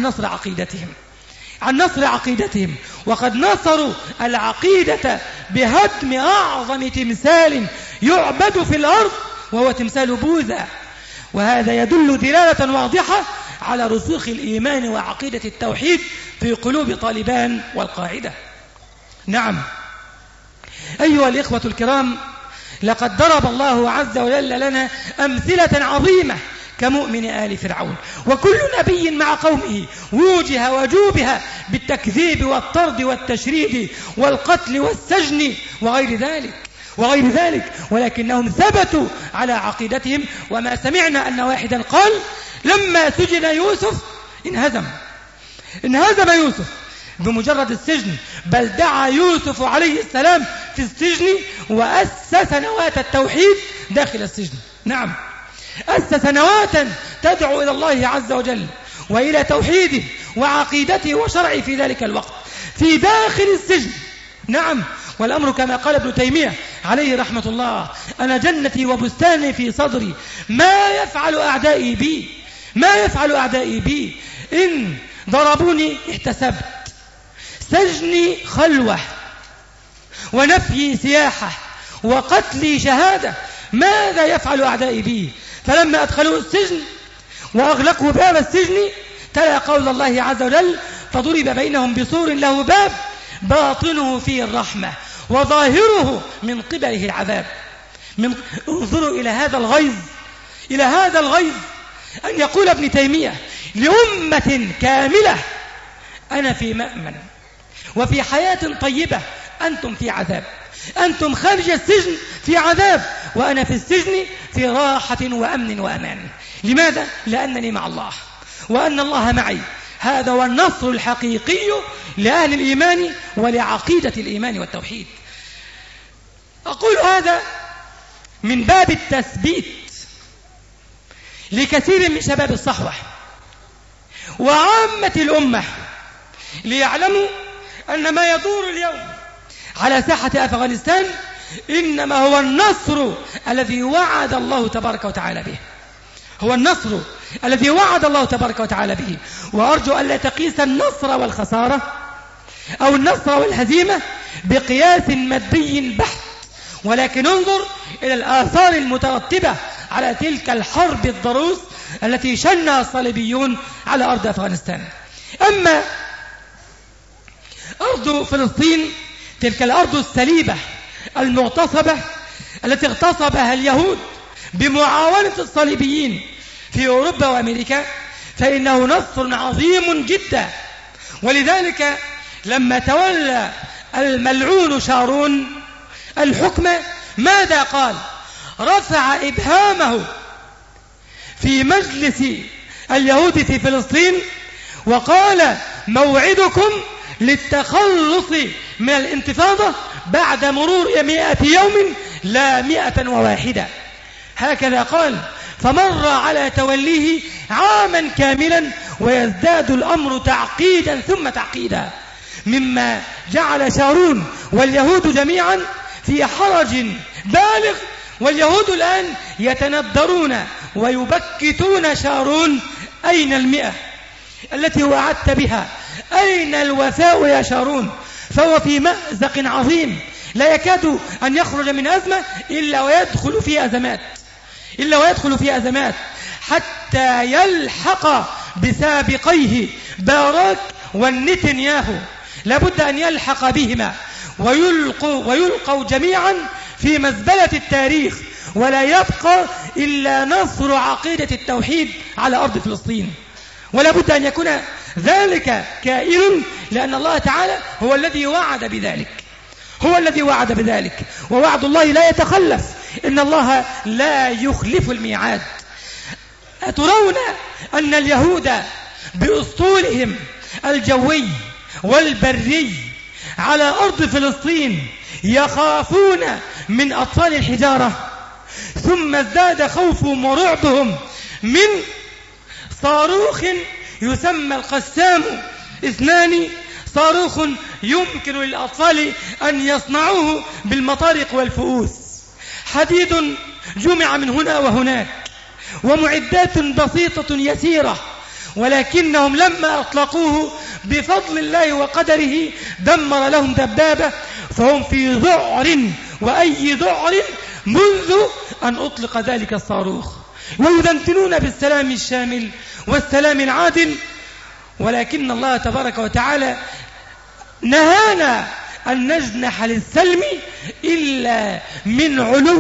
نصر عقيدتهم. وقد نصروا العقيدة بهدم أعظم تمثال يعبد في الأرض وهو تمثال بوذا، وهذا يدل دلالة واضحة على رسوخ الإيمان وعقيدة التوحيد في قلوب طالبان والقاعدة. نعم أيها الإخوة الكرام، لقد ضرب الله عز وجل لنا أمثلة عظيمة كمؤمن آل فرعون، وكل نبي مع قومه وجه وجوبها بالتكذيب والطرد والتشريد والقتل والسجن وغير ذلك، ولكنهم ثبتوا على عقيدتهم. وما سمعنا أن واحدا قال لما سجن يوسف انهزم يوسف بمجرد السجن، بل دعا يوسف عليه السلام في السجن وأسس نواة التوحيد داخل السجن. نعم أسس نواة تدعو إلى الله عز وجل وإلى توحيده وعقيدته وشرعه في ذلك الوقت في داخل السجن. نعم، والأمر كما قال ابن تيمية عليه رحمة الله: أنا جنتي وبستاني في صدري، ما يفعل أعدائي بي إن ضربوني احتسبت، سجني خلوة ونفي سياحة وقتلي شهادة، ماذا يفعل أعدائي بي؟ فلما أدخلوا السجن وأغلقوا باب السجن تلا قول الله عز وجل: فضرب بينهم بسور له باب باطنه فيه الرحمة وظاهره من قبله العذاب. انظروا إلى هذا الغيظ أن يقول ابن تيمية لأمة كاملة: أنا في مأمن وفي حياة طيبة، أنتم في عذاب، أنتم خارج السجن في عذاب، وأنا في السجن في راحة وأمن وأمان. لماذا؟ لأنني مع الله وأن الله معي. هذا هو النصر الحقيقي لأهل الإيمان ولعقيدة الإيمان والتوحيد. أقول هذا من باب التثبيت لكثير من شباب الصحوة وعامة الأمة ليعلموا أن ما يدور اليوم على ساحة أفغانستان إنما هو النصر الذي وعد الله تبارك وتعالى به، هو النصر الذي وعد الله تبارك وتعالى به. وأرجو أن لا تقيس النصر والخسارة أو النصر والهزيمة بقياس مادي بحت، ولكن انظر إلى الآثار المترتبة على تلك الحرب الضروس التي شنها الصليبيون على أرض أفغانستان. أما أرض فلسطين، تلك الأرض السليبة المغتصبة التي اغتصبها اليهود بمعاونة الصليبيين في أوروبا وأمريكا، فإنه نصر عظيم جدا. ولذلك لما تولى الملعون شارون الحكم ماذا قال؟ رفع إبهامه في مجلس اليهود في فلسطين وقال: موعدكم للتخلص من الانتفاضة بعد مرور 100 يوم لا 101. هكذا قال. فمر على توليه عاما كاملا ويزداد الأمر تعقيدا ثم تعقيدا، مما جعل شارون واليهود جميعا في حرج بالغ. واليهود الآن يتندرون ويبكتون شارون: أين 100 التي وعدت بها؟ أين الوفاء يا شارون؟ فهو في مأزق عظيم لا يكاد أن يخرج من أزمة إلا ويدخل في أزمات حتى يلحق بسابقيه باراك والنتنياهو. لابد أن يلحق بهما ويلقوا جميعا في مزبلة التاريخ، ولا يبقى إلا نصر عقيدة التوحيد على أرض فلسطين. ولا بد أن يكون ذلك كائن، لأن الله تعالى هو الذي وعد بذلك، ووعد الله لا يتخلف، إن الله لا يخلف الميعاد. أترون أن اليهود بأسطولهم الجوي والبري على أرض فلسطين يخافون من أطفال الحجارة؟ ثم ازداد خوفهم ورعبهم من صاروخ يسمى القسام 2، صاروخ يمكن للأطفال أن يصنعوه بالمطارق والفؤوس، حديد جمع من هنا وهناك ومعدات بسيطة يسيرة، ولكنهم لما أطلقوه بفضل الله وقدره دمر لهم دبابة، فهم في ذعر، وأي ذعر منذ أن أطلق ذلك الصاروخ، ويذنتنون بالسلام الشامل والسلام العادل. ولكن الله تبارك وتعالى نهانا أن نجنح للسلم إلا من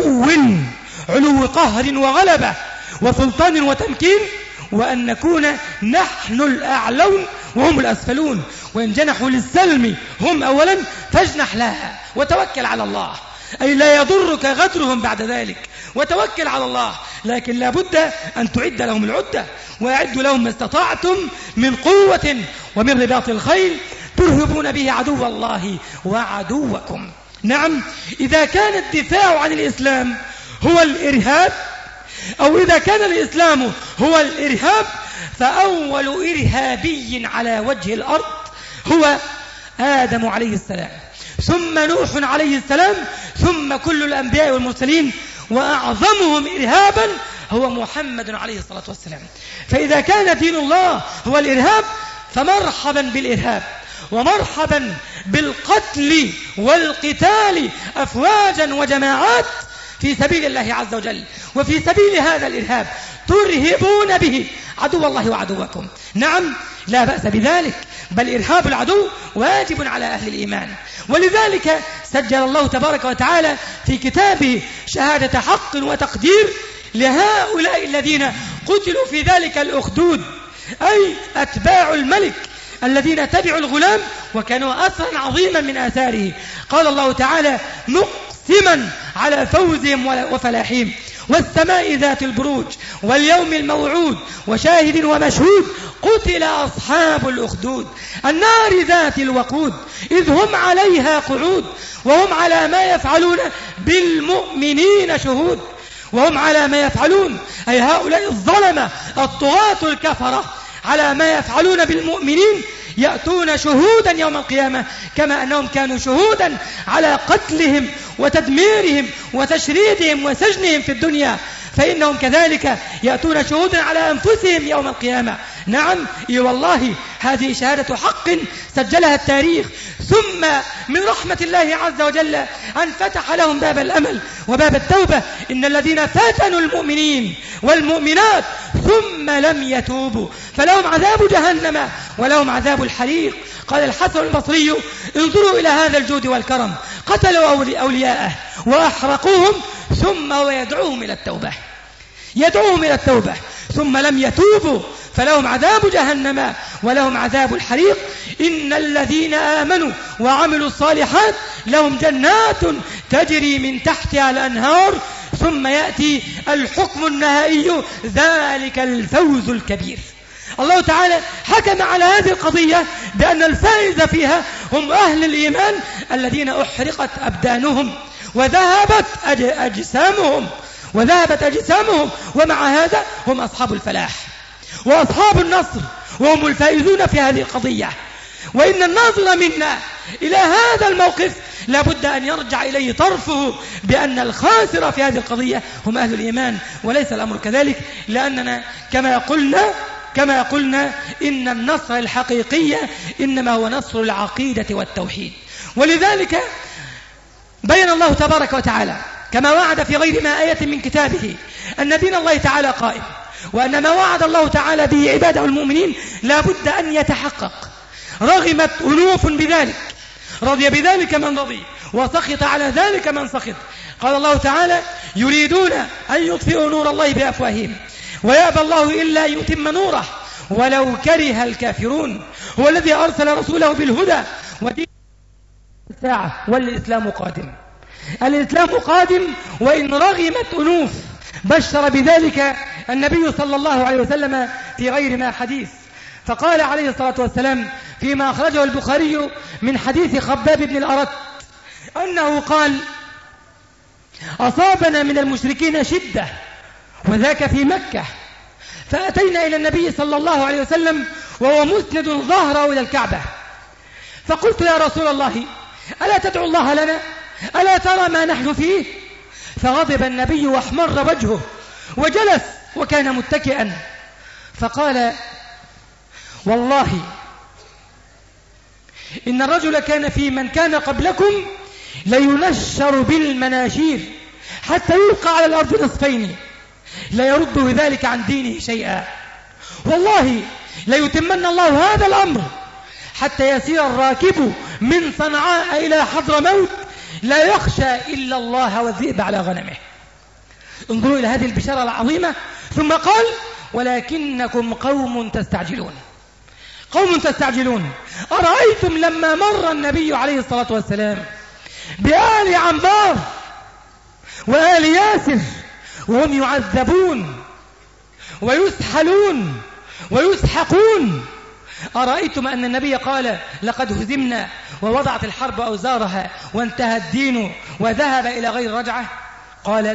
علو قهر وغلبة وسلطان وتمكين، وأن نكون نحن الأعلون وهم الأسفلون. وإن جنحوا للسلم هم أولا فاجنح لها وتوكل على الله، أي لا يضرك غدرهم بعد ذلك، وتوكل على الله. لكن لا بد أن تعد لهم العدة، وأعدوا لهم ما استطعتم من قوة ومن رباط الخيل ترهبون به عدو الله وعدوكم. نعم، إذا كان الدفاع عن الإسلام هو الإرهاب، أو إذا كان الإسلام هو الإرهاب، فأول إرهابي على وجه الأرض هو آدم عليه السلام، ثم نوح عليه السلام، ثم كل الأنبياء والمرسلين، وأعظمهم إرهابا هو محمد عليه الصلاة والسلام. فإذا كان دين الله هو الإرهاب، فمرحبا بالإرهاب، ومرحبا بالقتل والقتال أفواجا وجماعات في سبيل الله عز وجل، وفي سبيل هذا الإرهاب ترهبون به عدو الله وعدوكم. نعم، لا بأس بذلك، بل إرهاب العدو واجب على أهل الإيمان. ولذلك سجل الله تبارك وتعالى في كتابه شهادة حق وتقدير لهؤلاء الذين قتلوا في ذلك الأخدود، أي أتباع الملك الذين تبعوا الغلام وكانوا أثرا عظيما من آثاره. قال الله تعالى مقسما على فوزهم وفلاحهم: والسماء ذات البروج واليوم الموعود وشاهد ومشهود، قتل أصحاب الأخدود النار ذات الوقود إذ هم عليها قعود وهم على ما يفعلون بالمؤمنين شهود. وهم على ما يفعلون، أي هؤلاء الظلمة الطغاة الكفرة، على ما يفعلون بالمؤمنين يأتون شهودا يوم القيامة، كما أنهم كانوا شهودا على قتلهم وتدميرهم وتشريدهم وسجنهم في الدنيا، فإنهم كذلك يأتون شهودا على أنفسهم يوم القيامة. نعم، والله هذه شهادة حق سجلها التاريخ، ثم من رحمة الله عز وجل أن فتح لهم باب الأمل وباب التوبة. إن الذين فتنوا المؤمنين والمؤمنات ثم لم يتوبوا فلهم عذاب جهنم ولهم عذاب الحريق. قال الحسن البصري: انظروا إلى هذا الجود والكرم، قتلوا أولياءه وأحرقوهم ثم ويدعوهم إلى التوبة، يدعوهم إلى التوبة ثم لم يتوبوا فلهم عذاب جهنم ولهم عذاب الحريق. إن الذين آمنوا وعملوا الصالحات لهم جنات تجري من تحتها الأنهار ثم يأتي الحكم النهائي ذلك الفوز الكبير. الله تعالى حكم على هذه القضية بأن الفائز فيها هم أهل الإيمان الذين أحرقت أبدانهم وذهبت أجسامهم ومع هذا هم أصحاب الفلاح وأصحاب النصر وهم الفائزون في هذه القضية. وإن الناظر منا إلى هذا الموقف لابد أن يرجع إليه طرفه بأن الخاسر في هذه القضية هم أهل الإيمان، وليس الأمر كذلك، لأننا كما قلنا إن النصر الحقيقي إنما هو نصر العقيدة والتوحيد. ولذلك بين الله تبارك وتعالى كما وعد في غير ما آية من كتابه أن دين الله تعالى قائم، وأن ما وعد الله تعالى به عباده المؤمنين لا بد أن يتحقق. رغمت أنوف بذلك، رضي بذلك من رضي وسخط على ذلك من سخط. قال الله تعالى: يريدون أن يطفئوا نور الله بأفواههم ويأبى الله إلا أن يتم نوره ولو كره الكافرون. هو الذي أرسل رسوله بالهدى ودين الساعة والإسلام قادم. الإسلام قادم وإن رغمت أنوف. بشر بذلك النبي صلى الله عليه وسلم في غير ما حديث، فقال عليه الصلاة والسلام فيما أخرجه البخاري من حديث خباب بن الأرت أنه قال: أصابنا من المشركين شدة وذاك في مكة، فأتينا إلى النبي صلى الله عليه وسلم وهو مسند ظهره إلى الكعبة، فقلت: يا رسول الله، ألا تدعو الله لنا؟ ألا ترى ما نحن فيه؟ فغضب النبي واحمر وجهه وجلس وكان متكئا، فقال: والله إن الرجل كان في من كان قبلكم لينشر بالمناشير حتى يلقى على الأرض نصفين لا يرد بذلك عن دينه شيئا، والله ليتمن الله هذا الأمر حتى يسير الراكب من صنعاء إلى حضرموت لا يخشى إلا الله والذئب على غنمه. انظروا إلى هذه البشارة العظيمة. ثم قال: ولكنكم قوم تستعجلون. قوم تستعجلون. أرأيتم لما مر النبي عليه الصلاة والسلام بآل عمار وآل ياسر وهم يعذبون ويسحلون ويسحقون، أرأيتم أن النبي قال: لقد هزمنا ووضعت الحرب أوزارها وانتهى الدين وذهب إلى غير رجعة؟ قال: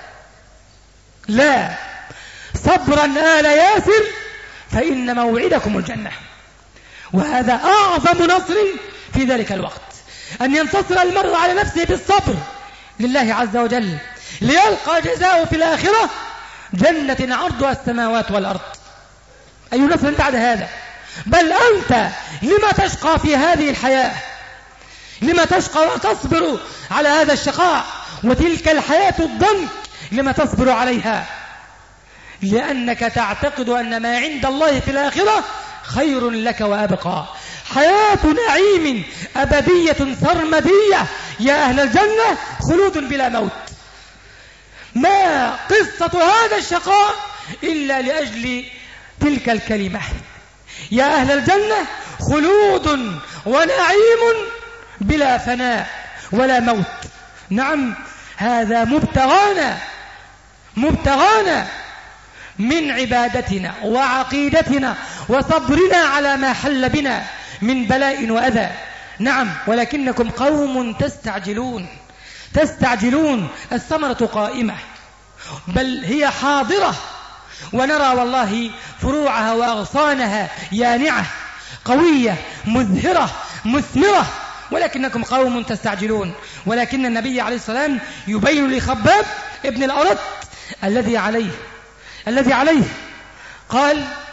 لا، صبرا آل ياسر فإن موعدكم الجنة. وهذا أعظم نصر في ذلك الوقت، أن ينتصر المرء على نفسه بالصبر لله عز وجل ليلقى جزاءه في الآخرة جنة عرضها السماوات والأرض. أي نصر بعد هذا؟ بل أنت لما تشقى في هذه الحياة؟ لما تشقى وتصبر على هذا الشقاء وتلك الحياة الضنك؟ لما تصبر عليها؟ لأنك تعتقد أن ما عند الله في الآخرة خير لك وأبقى، حياة نعيم أبدية سرمدية، يا أهل الجنة خلود بلا موت. ما قصة هذا الشقاء إلا لأجل تلك الكلمة، يا أهل الجنة خلود ونعيم بلا فناء ولا موت. نعم، هذا مبتغانا من عبادتنا وعقيدتنا وصبرنا على ما حل بنا من بلاء وأذى. نعم، ولكنكم قوم تستعجلون. الثمرة قائمة بل هي حاضرة، ونرى والله فروعها وأغصانها يانعة قوية مزهرة مثمرة، ولكنكم قوم تستعجلون. ولكن النبي عليه السلام يبين لخباب ابن الأرت الذي عليه قال: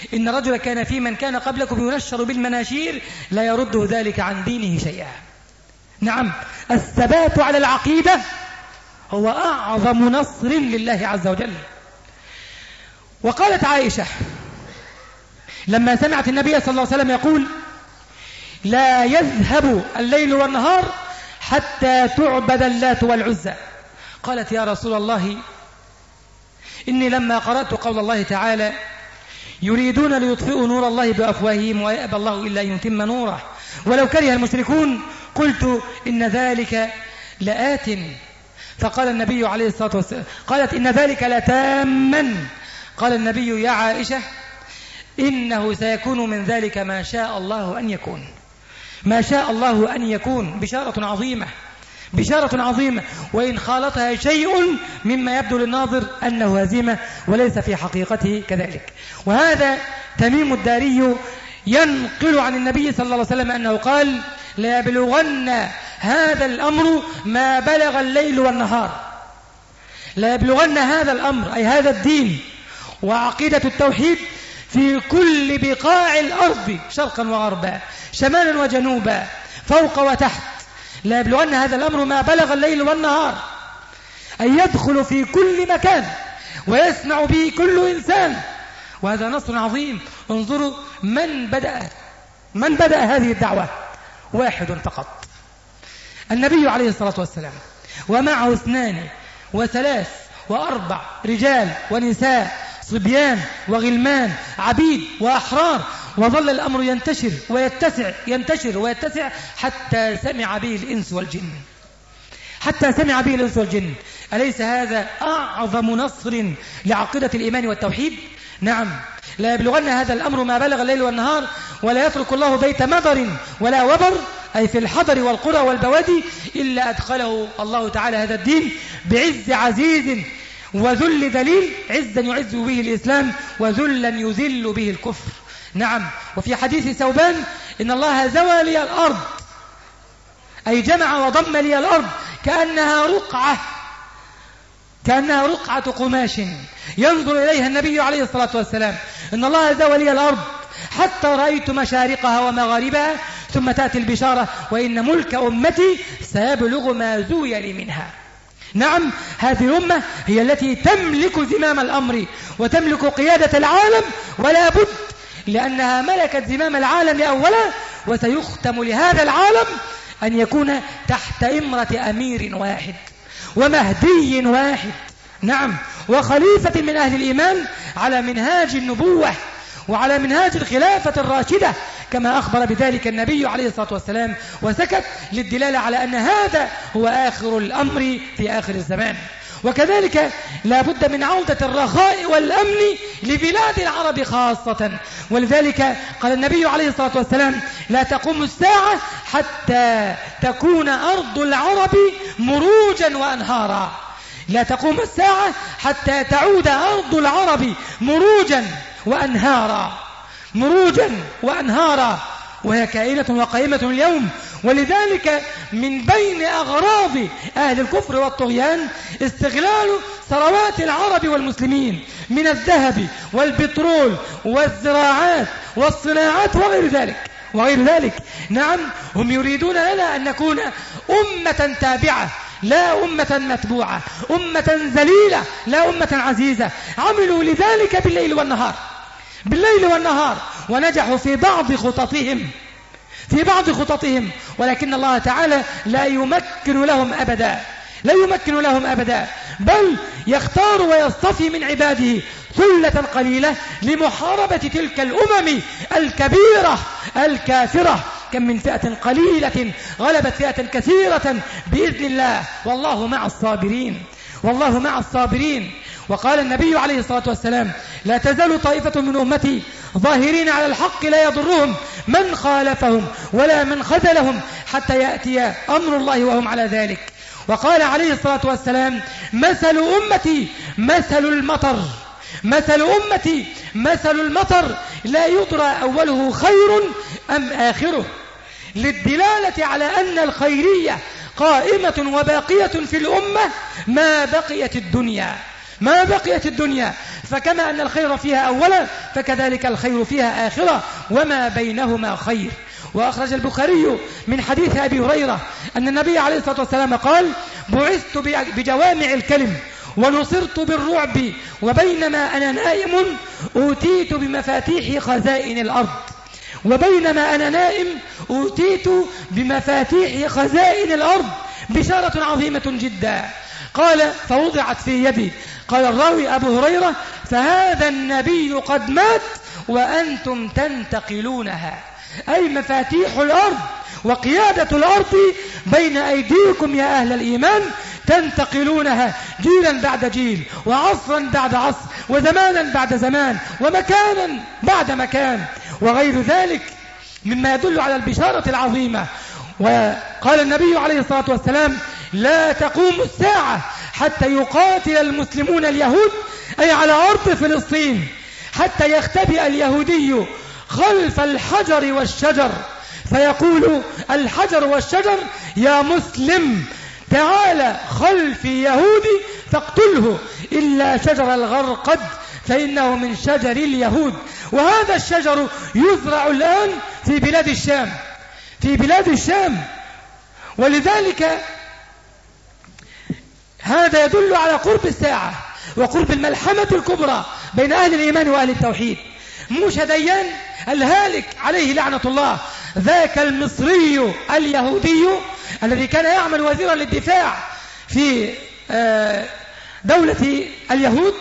إن رجل كان في من كان قبلكم ينشر بالمناشير لا يرده ذلك عن دينه شيئا. نعم، الثبات على العقيدة هو أعظم نصر لله عز وجل. وقالت عائشة لما سمعت النبي صلى الله عليه وسلم يقول لا يذهب الليل والنهار حتى تعبد اللات والعزى، قالت يا رسول الله إني لما قرأت قول الله تعالى يريدون ليطفئوا نور الله بأفواههم ويأبى الله إلا أن يتم نوره ولو كره المشركون قلت إن ذلك لآت. فقال النبي عليه الصلاة والسلام قالت إن ذلك لتاما. قال النبي يا عائشة إنه سيكون من ذلك ما شاء الله أن يكون. ما شاء الله أن يكون بشارة عظيمة، بشارة عظيمة، وإن خالطها شيء مما يبدو للناظر أنه هزيمة وليس في حقيقته كذلك. وهذا تميم الداري ينقل عن النبي صلى الله عليه وسلم أنه قال لا يبلغن هذا الأمر ما بلغ الليل والنهار. لا يبلغن هذا الأمر أي هذا الدين وعقيدة التوحيد في كل بقاع الأرض شرقا وغربا شمالا وجنوبا فوق وتحت. لا يبلغن هذا الأمر ما بلغ الليل والنهار، أي يدخل في كل مكان ويسمع به كل إنسان، وهذا نصر عظيم. انظروا من بدأ هذه الدعوة، واحد فقط، النبي عليه الصلاة والسلام، ومعه 2 و3 و4 رجال ونساء صبيان وغلمان عبيد وأحرار، وظل الأمر ينتشر ويتسع ينتشر ويتسع حتى سمع به الإنس والجن، حتى سمع به الإنس والجن. أليس هذا أعظم نصر لعقيدة الإيمان والتوحيد؟ نعم. لا يبلغن هذا الأمر ما بلغ الليل والنهار ولا يترك الله بيت مضر ولا وبر، أي في الحضر والقرى والبوادي، إلا أدخله الله تعالى هذا الدين بعز عزيز وذل ذليل، عزا يعز به الإسلام وذلا يذل به الكفر. نعم. وفي حديث ثوبان إن الله زوى لي الأرض، أي جمع وضم لي الأرض كأنها رقعة قماش ينظر إليها النبي عليه الصلاة والسلام. إن الله زوى لي الأرض حتى رأيت مشارقها ومغاربها، ثم تأتي البشارة وإن ملك أمتي سيبلغ ما زوي لي منها. نعم، هذه الأمة هي التي تملك زمام الأمر وتملك قيادة العالم، ولا بد لأنها ملكت زمام العالم أولا، وسيختم لهذا العالم أن يكون تحت إمرة أمير واحد ومهدي واحد. نعم، وخليفة من أهل الإيمان على منهاج النبوة وعلى منهاج الخلافة الراشدة، كما أخبر بذلك النبي عليه الصلاة والسلام وسكت للدلالة على أن هذا هو آخر الأمر في آخر الزمان. وكذلك لا بد من عودة الرخاء والأمن لبلاد العرب خاصة، ولذلك قال النبي عليه الصلاة والسلام لا تقوم الساعة حتى تكون أرض العرب مروجا وأنهارا. لا تقوم الساعة حتى تعود أرض العرب مروجا وأنهارا، مروجا وأنهارا، وهي كائنة وقائمة اليوم. ولذلك من بين أغراض أهل الكفر والطغيان استغلال ثروات العرب والمسلمين من الذهب والبترول والزراعات والصناعات وغير ذلك. نعم، هم يريدون لنا أن نكون أمة تابعة لا أمة متبوعة، أمة ذليلة لا أمة عزيزة. عملوا لذلك بالليل والنهار ونجحوا في بعض خططهم، ولكن الله تعالى لا يمكن لهم أبدا، بل يختار ويصطفي من عباده ثلة قليلة لمحاربة تلك الأمم الكبيرة الكافرة. كم من فئة قليلة غلبت فئة كثيرة بإذن الله، والله مع الصابرين. وقال النبي عليه الصلاة والسلام لا تزال طائفة من أمتي ظاهرين على الحق لا يضرهم من خالفهم ولا من خذلهم حتى يأتي أمر الله وهم على ذلك. وقال عليه الصلاة والسلام مثل أمتي مثل المطر لا يدرى أوله خير أم آخره، للدلالة على أن الخيرية قائمة وباقية في الأمة ما بقيت الدنيا. فكما أن الخير فيها أولا فكذلك الخير فيها آخرة وما بينهما خير. وأخرج البخاري من حديث أبي هريرة أن النبي عليه الصلاة والسلام قال: بعثت بجوامع الكلم ونصرت بالرعب وبينما أنا نائم أوتيت بمفاتيح خزائن الأرض. وبينما أنا نائم أوتيت بمفاتيح خزائن الأرض، بشارة عظيمة جدا. قال: فوضعت في يدي. قال الراوي أبو هريرة: فهذا النبي قد مات وأنتم تنتقلونها، أي مفاتيح الأرض وقيادة الأرض بين أيديكم يا أهل الإيمان، تنتقلونها جيلا بعد جيل وعصرا بعد عصر وزمانا بعد زمان ومكانا بعد مكان وغير ذلك مما يدل على البشارة العظيمة. وقال النبي عليه الصلاة والسلام: لا تقوم الساعة حتى يقاتل المسلمون اليهود، أي على أرض فلسطين، حتى يختبئ اليهودي خلف الحجر والشجر فيقول الحجر والشجر: يا مسلم تعال خلف يهودي فاقتله إلا شجر الغرقد فإنه من شجر اليهود. وهذا الشجر يزرع الآن في بلاد الشام، في بلاد الشام. ولذلك هذا يدل على قرب الساعة وقرب الملحمة الكبرى بين أهل الإيمان وأهل التوحيد. موسى ديان الهالك عليه لعنة الله، ذاك المصري اليهودي الذي كان يعمل وزيرا للدفاع في دولة اليهود،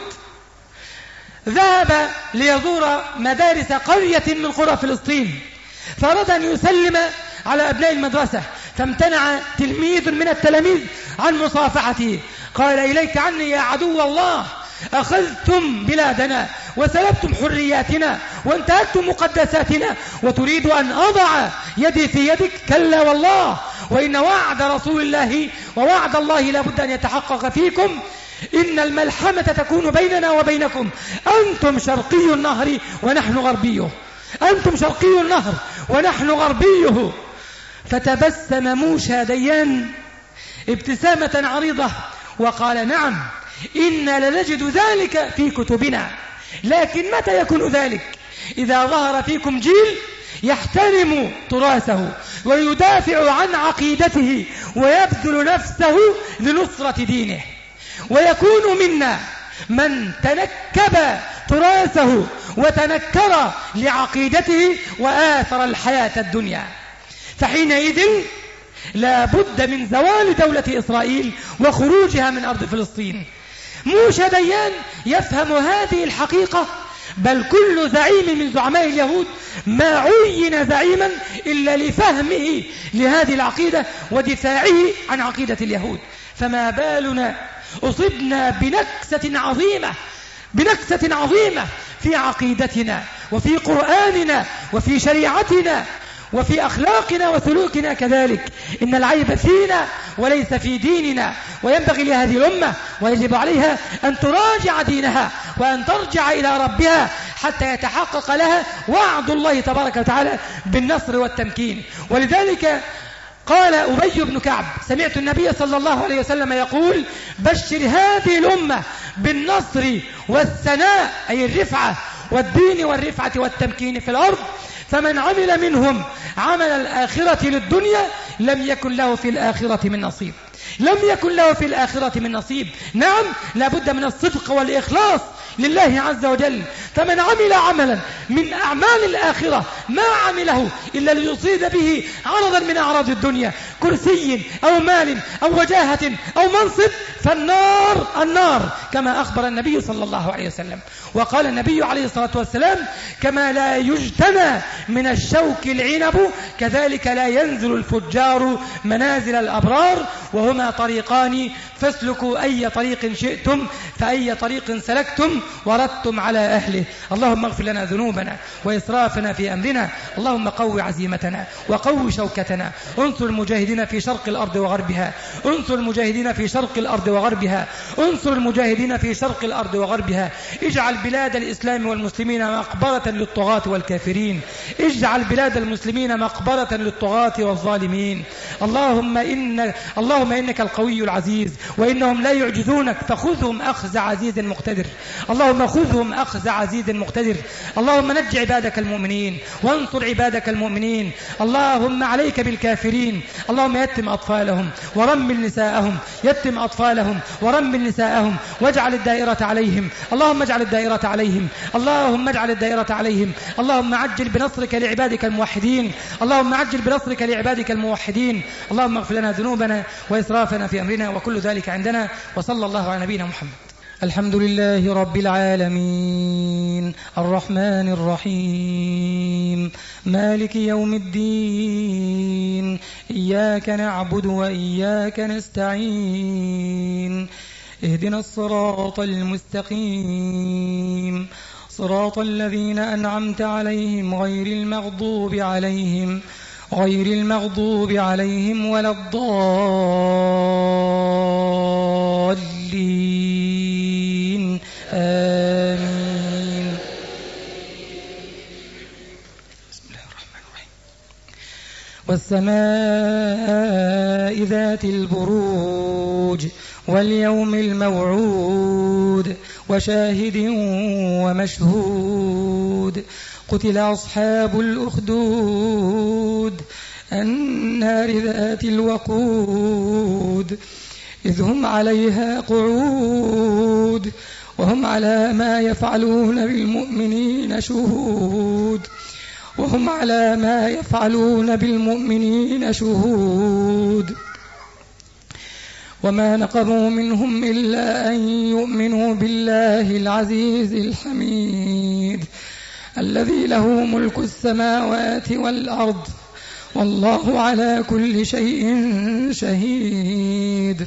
ذهب ليزور مدارس قرية من قرى فلسطين، فأراد أن يسلم على أبناء المدرسة، فامتنع تلميذ من التلاميذ عن مصافحته. قال: إليك عني يا عدو الله، أخذتم بلادنا وسلبتم حرياتنا وانتهكتم مقدساتنا وتريد أن أضع يدي في يدك؟ كلا والله، وإن وعد رسول الله ووعد الله لابد أن يتحقق فيكم. إن الملحمة تكون بيننا وبينكم، أنتم شرقي النهر ونحن غربيه، أنتم شرقي النهر ونحن غربيه. فتبسم موسى ديان ابتسامة عريضة وقال: نعم، إنا لنجد ذلك في كتبنا، لكن متى يكون ذلك؟ إذا ظهر فيكم جيل يحترم تراثه ويدافع عن عقيدته ويبذل نفسه لنصرة دينه، ويكون منا من تنكب تراثه وتنكر لعقيدته وآثر الحياة الدنيا. فحينئذ لا بد من زوال دولة إسرائيل وخروجها من أرض فلسطين. موسى ديان يفهم هذه الحقيقة، بل كل زعيم من زعماء اليهود ما عين زعيما إلا لفهمه لهذه العقيدة ودفاعه عن عقيدة اليهود. فما بالنا أصبنا بنكسة عظيمة في عقيدتنا وفي قرآننا وفي شريعتنا وفي أخلاقنا وسلوكنا كذلك. إن العيب فينا وليس في ديننا، وينبغي لهذه الأمة ويجب عليها أن تراجع دينها وأن ترجع إلى ربها حتى يتحقق لها وعد الله تبارك وتعالى بالنصر والتمكين. ولذلك قال أبي بن كعب: سمعت النبي صلى الله عليه وسلم يقول: بشر هذه الأمة بالنصر والثناء، أي الرفعة والدين والرفعة والتمكين في الأرض، فمن عمل منهم عمل الآخرة للدنيا لم يكن له في الآخرة من نصيب، لم يكن له في الآخرة من نصيب. نعم، لابد من الصدق والإخلاص لله عز وجل. فمن عمل عملا من أعمال الآخرة ما عمله إلا ليصيد به عرضا من أعراض الدنيا، كرسي أو مال أو وجاهة أو منصب، فالنار كما أخبر النبي صلى الله عليه وسلم. وقال النبي عليه الصلاة والسلام: كما لا يجتنى من الشوك العنب كذلك لا ينزل الفجار منازل الأبرار، وهما طريقان فاسلكوا أي طريق شئتم فأي طريق سلكتم وردتم على أهله. اللهم اغفر لنا ذنوبنا وإسرافنا في أمرنا، اللهم قوي عزيمتنا وقوي شوكتنا، انصر المجاهدين في شرق الأرض وغربها، انصر المجاهدين في شرق الأرض وغربها، انصر المجاهدين في شرق الأرض وغربها. اجعل بلاد الإسلام والمسلمين مقبرة للطغاة والكافرين، اجعل بلاد المسلمين مقبرة للطغاة والظالمين. اللهم إنك القوي العزيز، وإنهم لا يعجزونك، فخذهم أخذ عزيز مقتدر. اللهم خذهم أخذ عزيز مقتدر. اللهم نج عبادك المؤمنين وانصر عبادك المؤمنين. اللهم عليك بالكافرين. اللهم يتم أطفالهم ورمل نساءهم، يتم أطفالهم ورمل نساءهم، واجعل الدائرة عليهم. اللهم اجعل الدائرة عليهم. اللهم اجعل الدائرة عليهم. اللهم عجل بنصرك لعبادك الموحدين. اللهم عجل بنصرك لعبادك الموحدين. اللهم اغفر لنا ذنوبنا وإسرافنا في أمرنا، وكل ذلك عندنا. وصلى الله على نبينا محمد. الحمد لله رب العالمين، الرحمن الرحيم، مالك يوم الدين، إياك نعبد وإياك نستعين، اهدنا الصراط المستقيم، صراط الذين أنعمت عليهم غير المغضوب عليهم ولا الضالين، آمين. بسم الله الرحمن الرحيم. والسماء ذات البروج واليوم الموعود وشاهد ومشهود. قتل أصحاب الأخدود النار ذات الوقود إذ هم عليها قعود وهم على ما يفعلون بالمؤمنين شهود. وما نقموا منهم إلا أن يؤمنوا بالله العزيز الحميد الذي له ملك السماوات والأرض والله على كل شيء شهيد.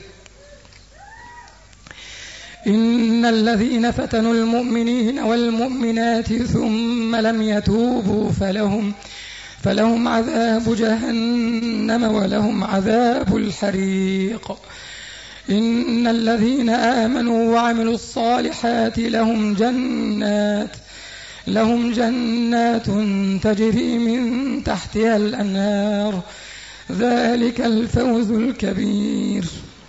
إن الذين فتنوا المؤمنين والمؤمنات ثم لم يتوبوا فلهم عذاب جهنم ولهم عذاب الحريق. إن الذين آمنوا وعملوا الصالحات لهم جنات تجري من تحتها الأنهار، ذلك الفوز الكبير.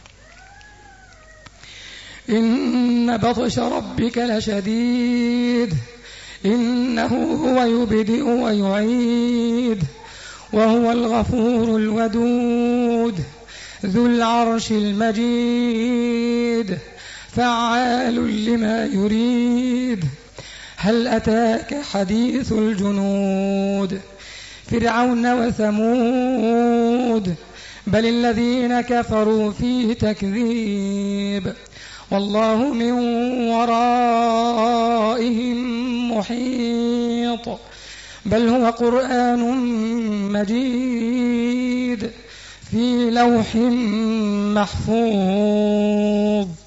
إن بطش ربك لشديد، إنه هو يبدئ ويعيد، وهو الغفور الودود ذو العرش المجيد، فعال لما يريد. هل أتاك حديث الجنود فرعون وثمود بل الذين كفروا في تكذيب، والله من ورائهم محيط. بل هو قرآن مجيد في لوح محفوظ.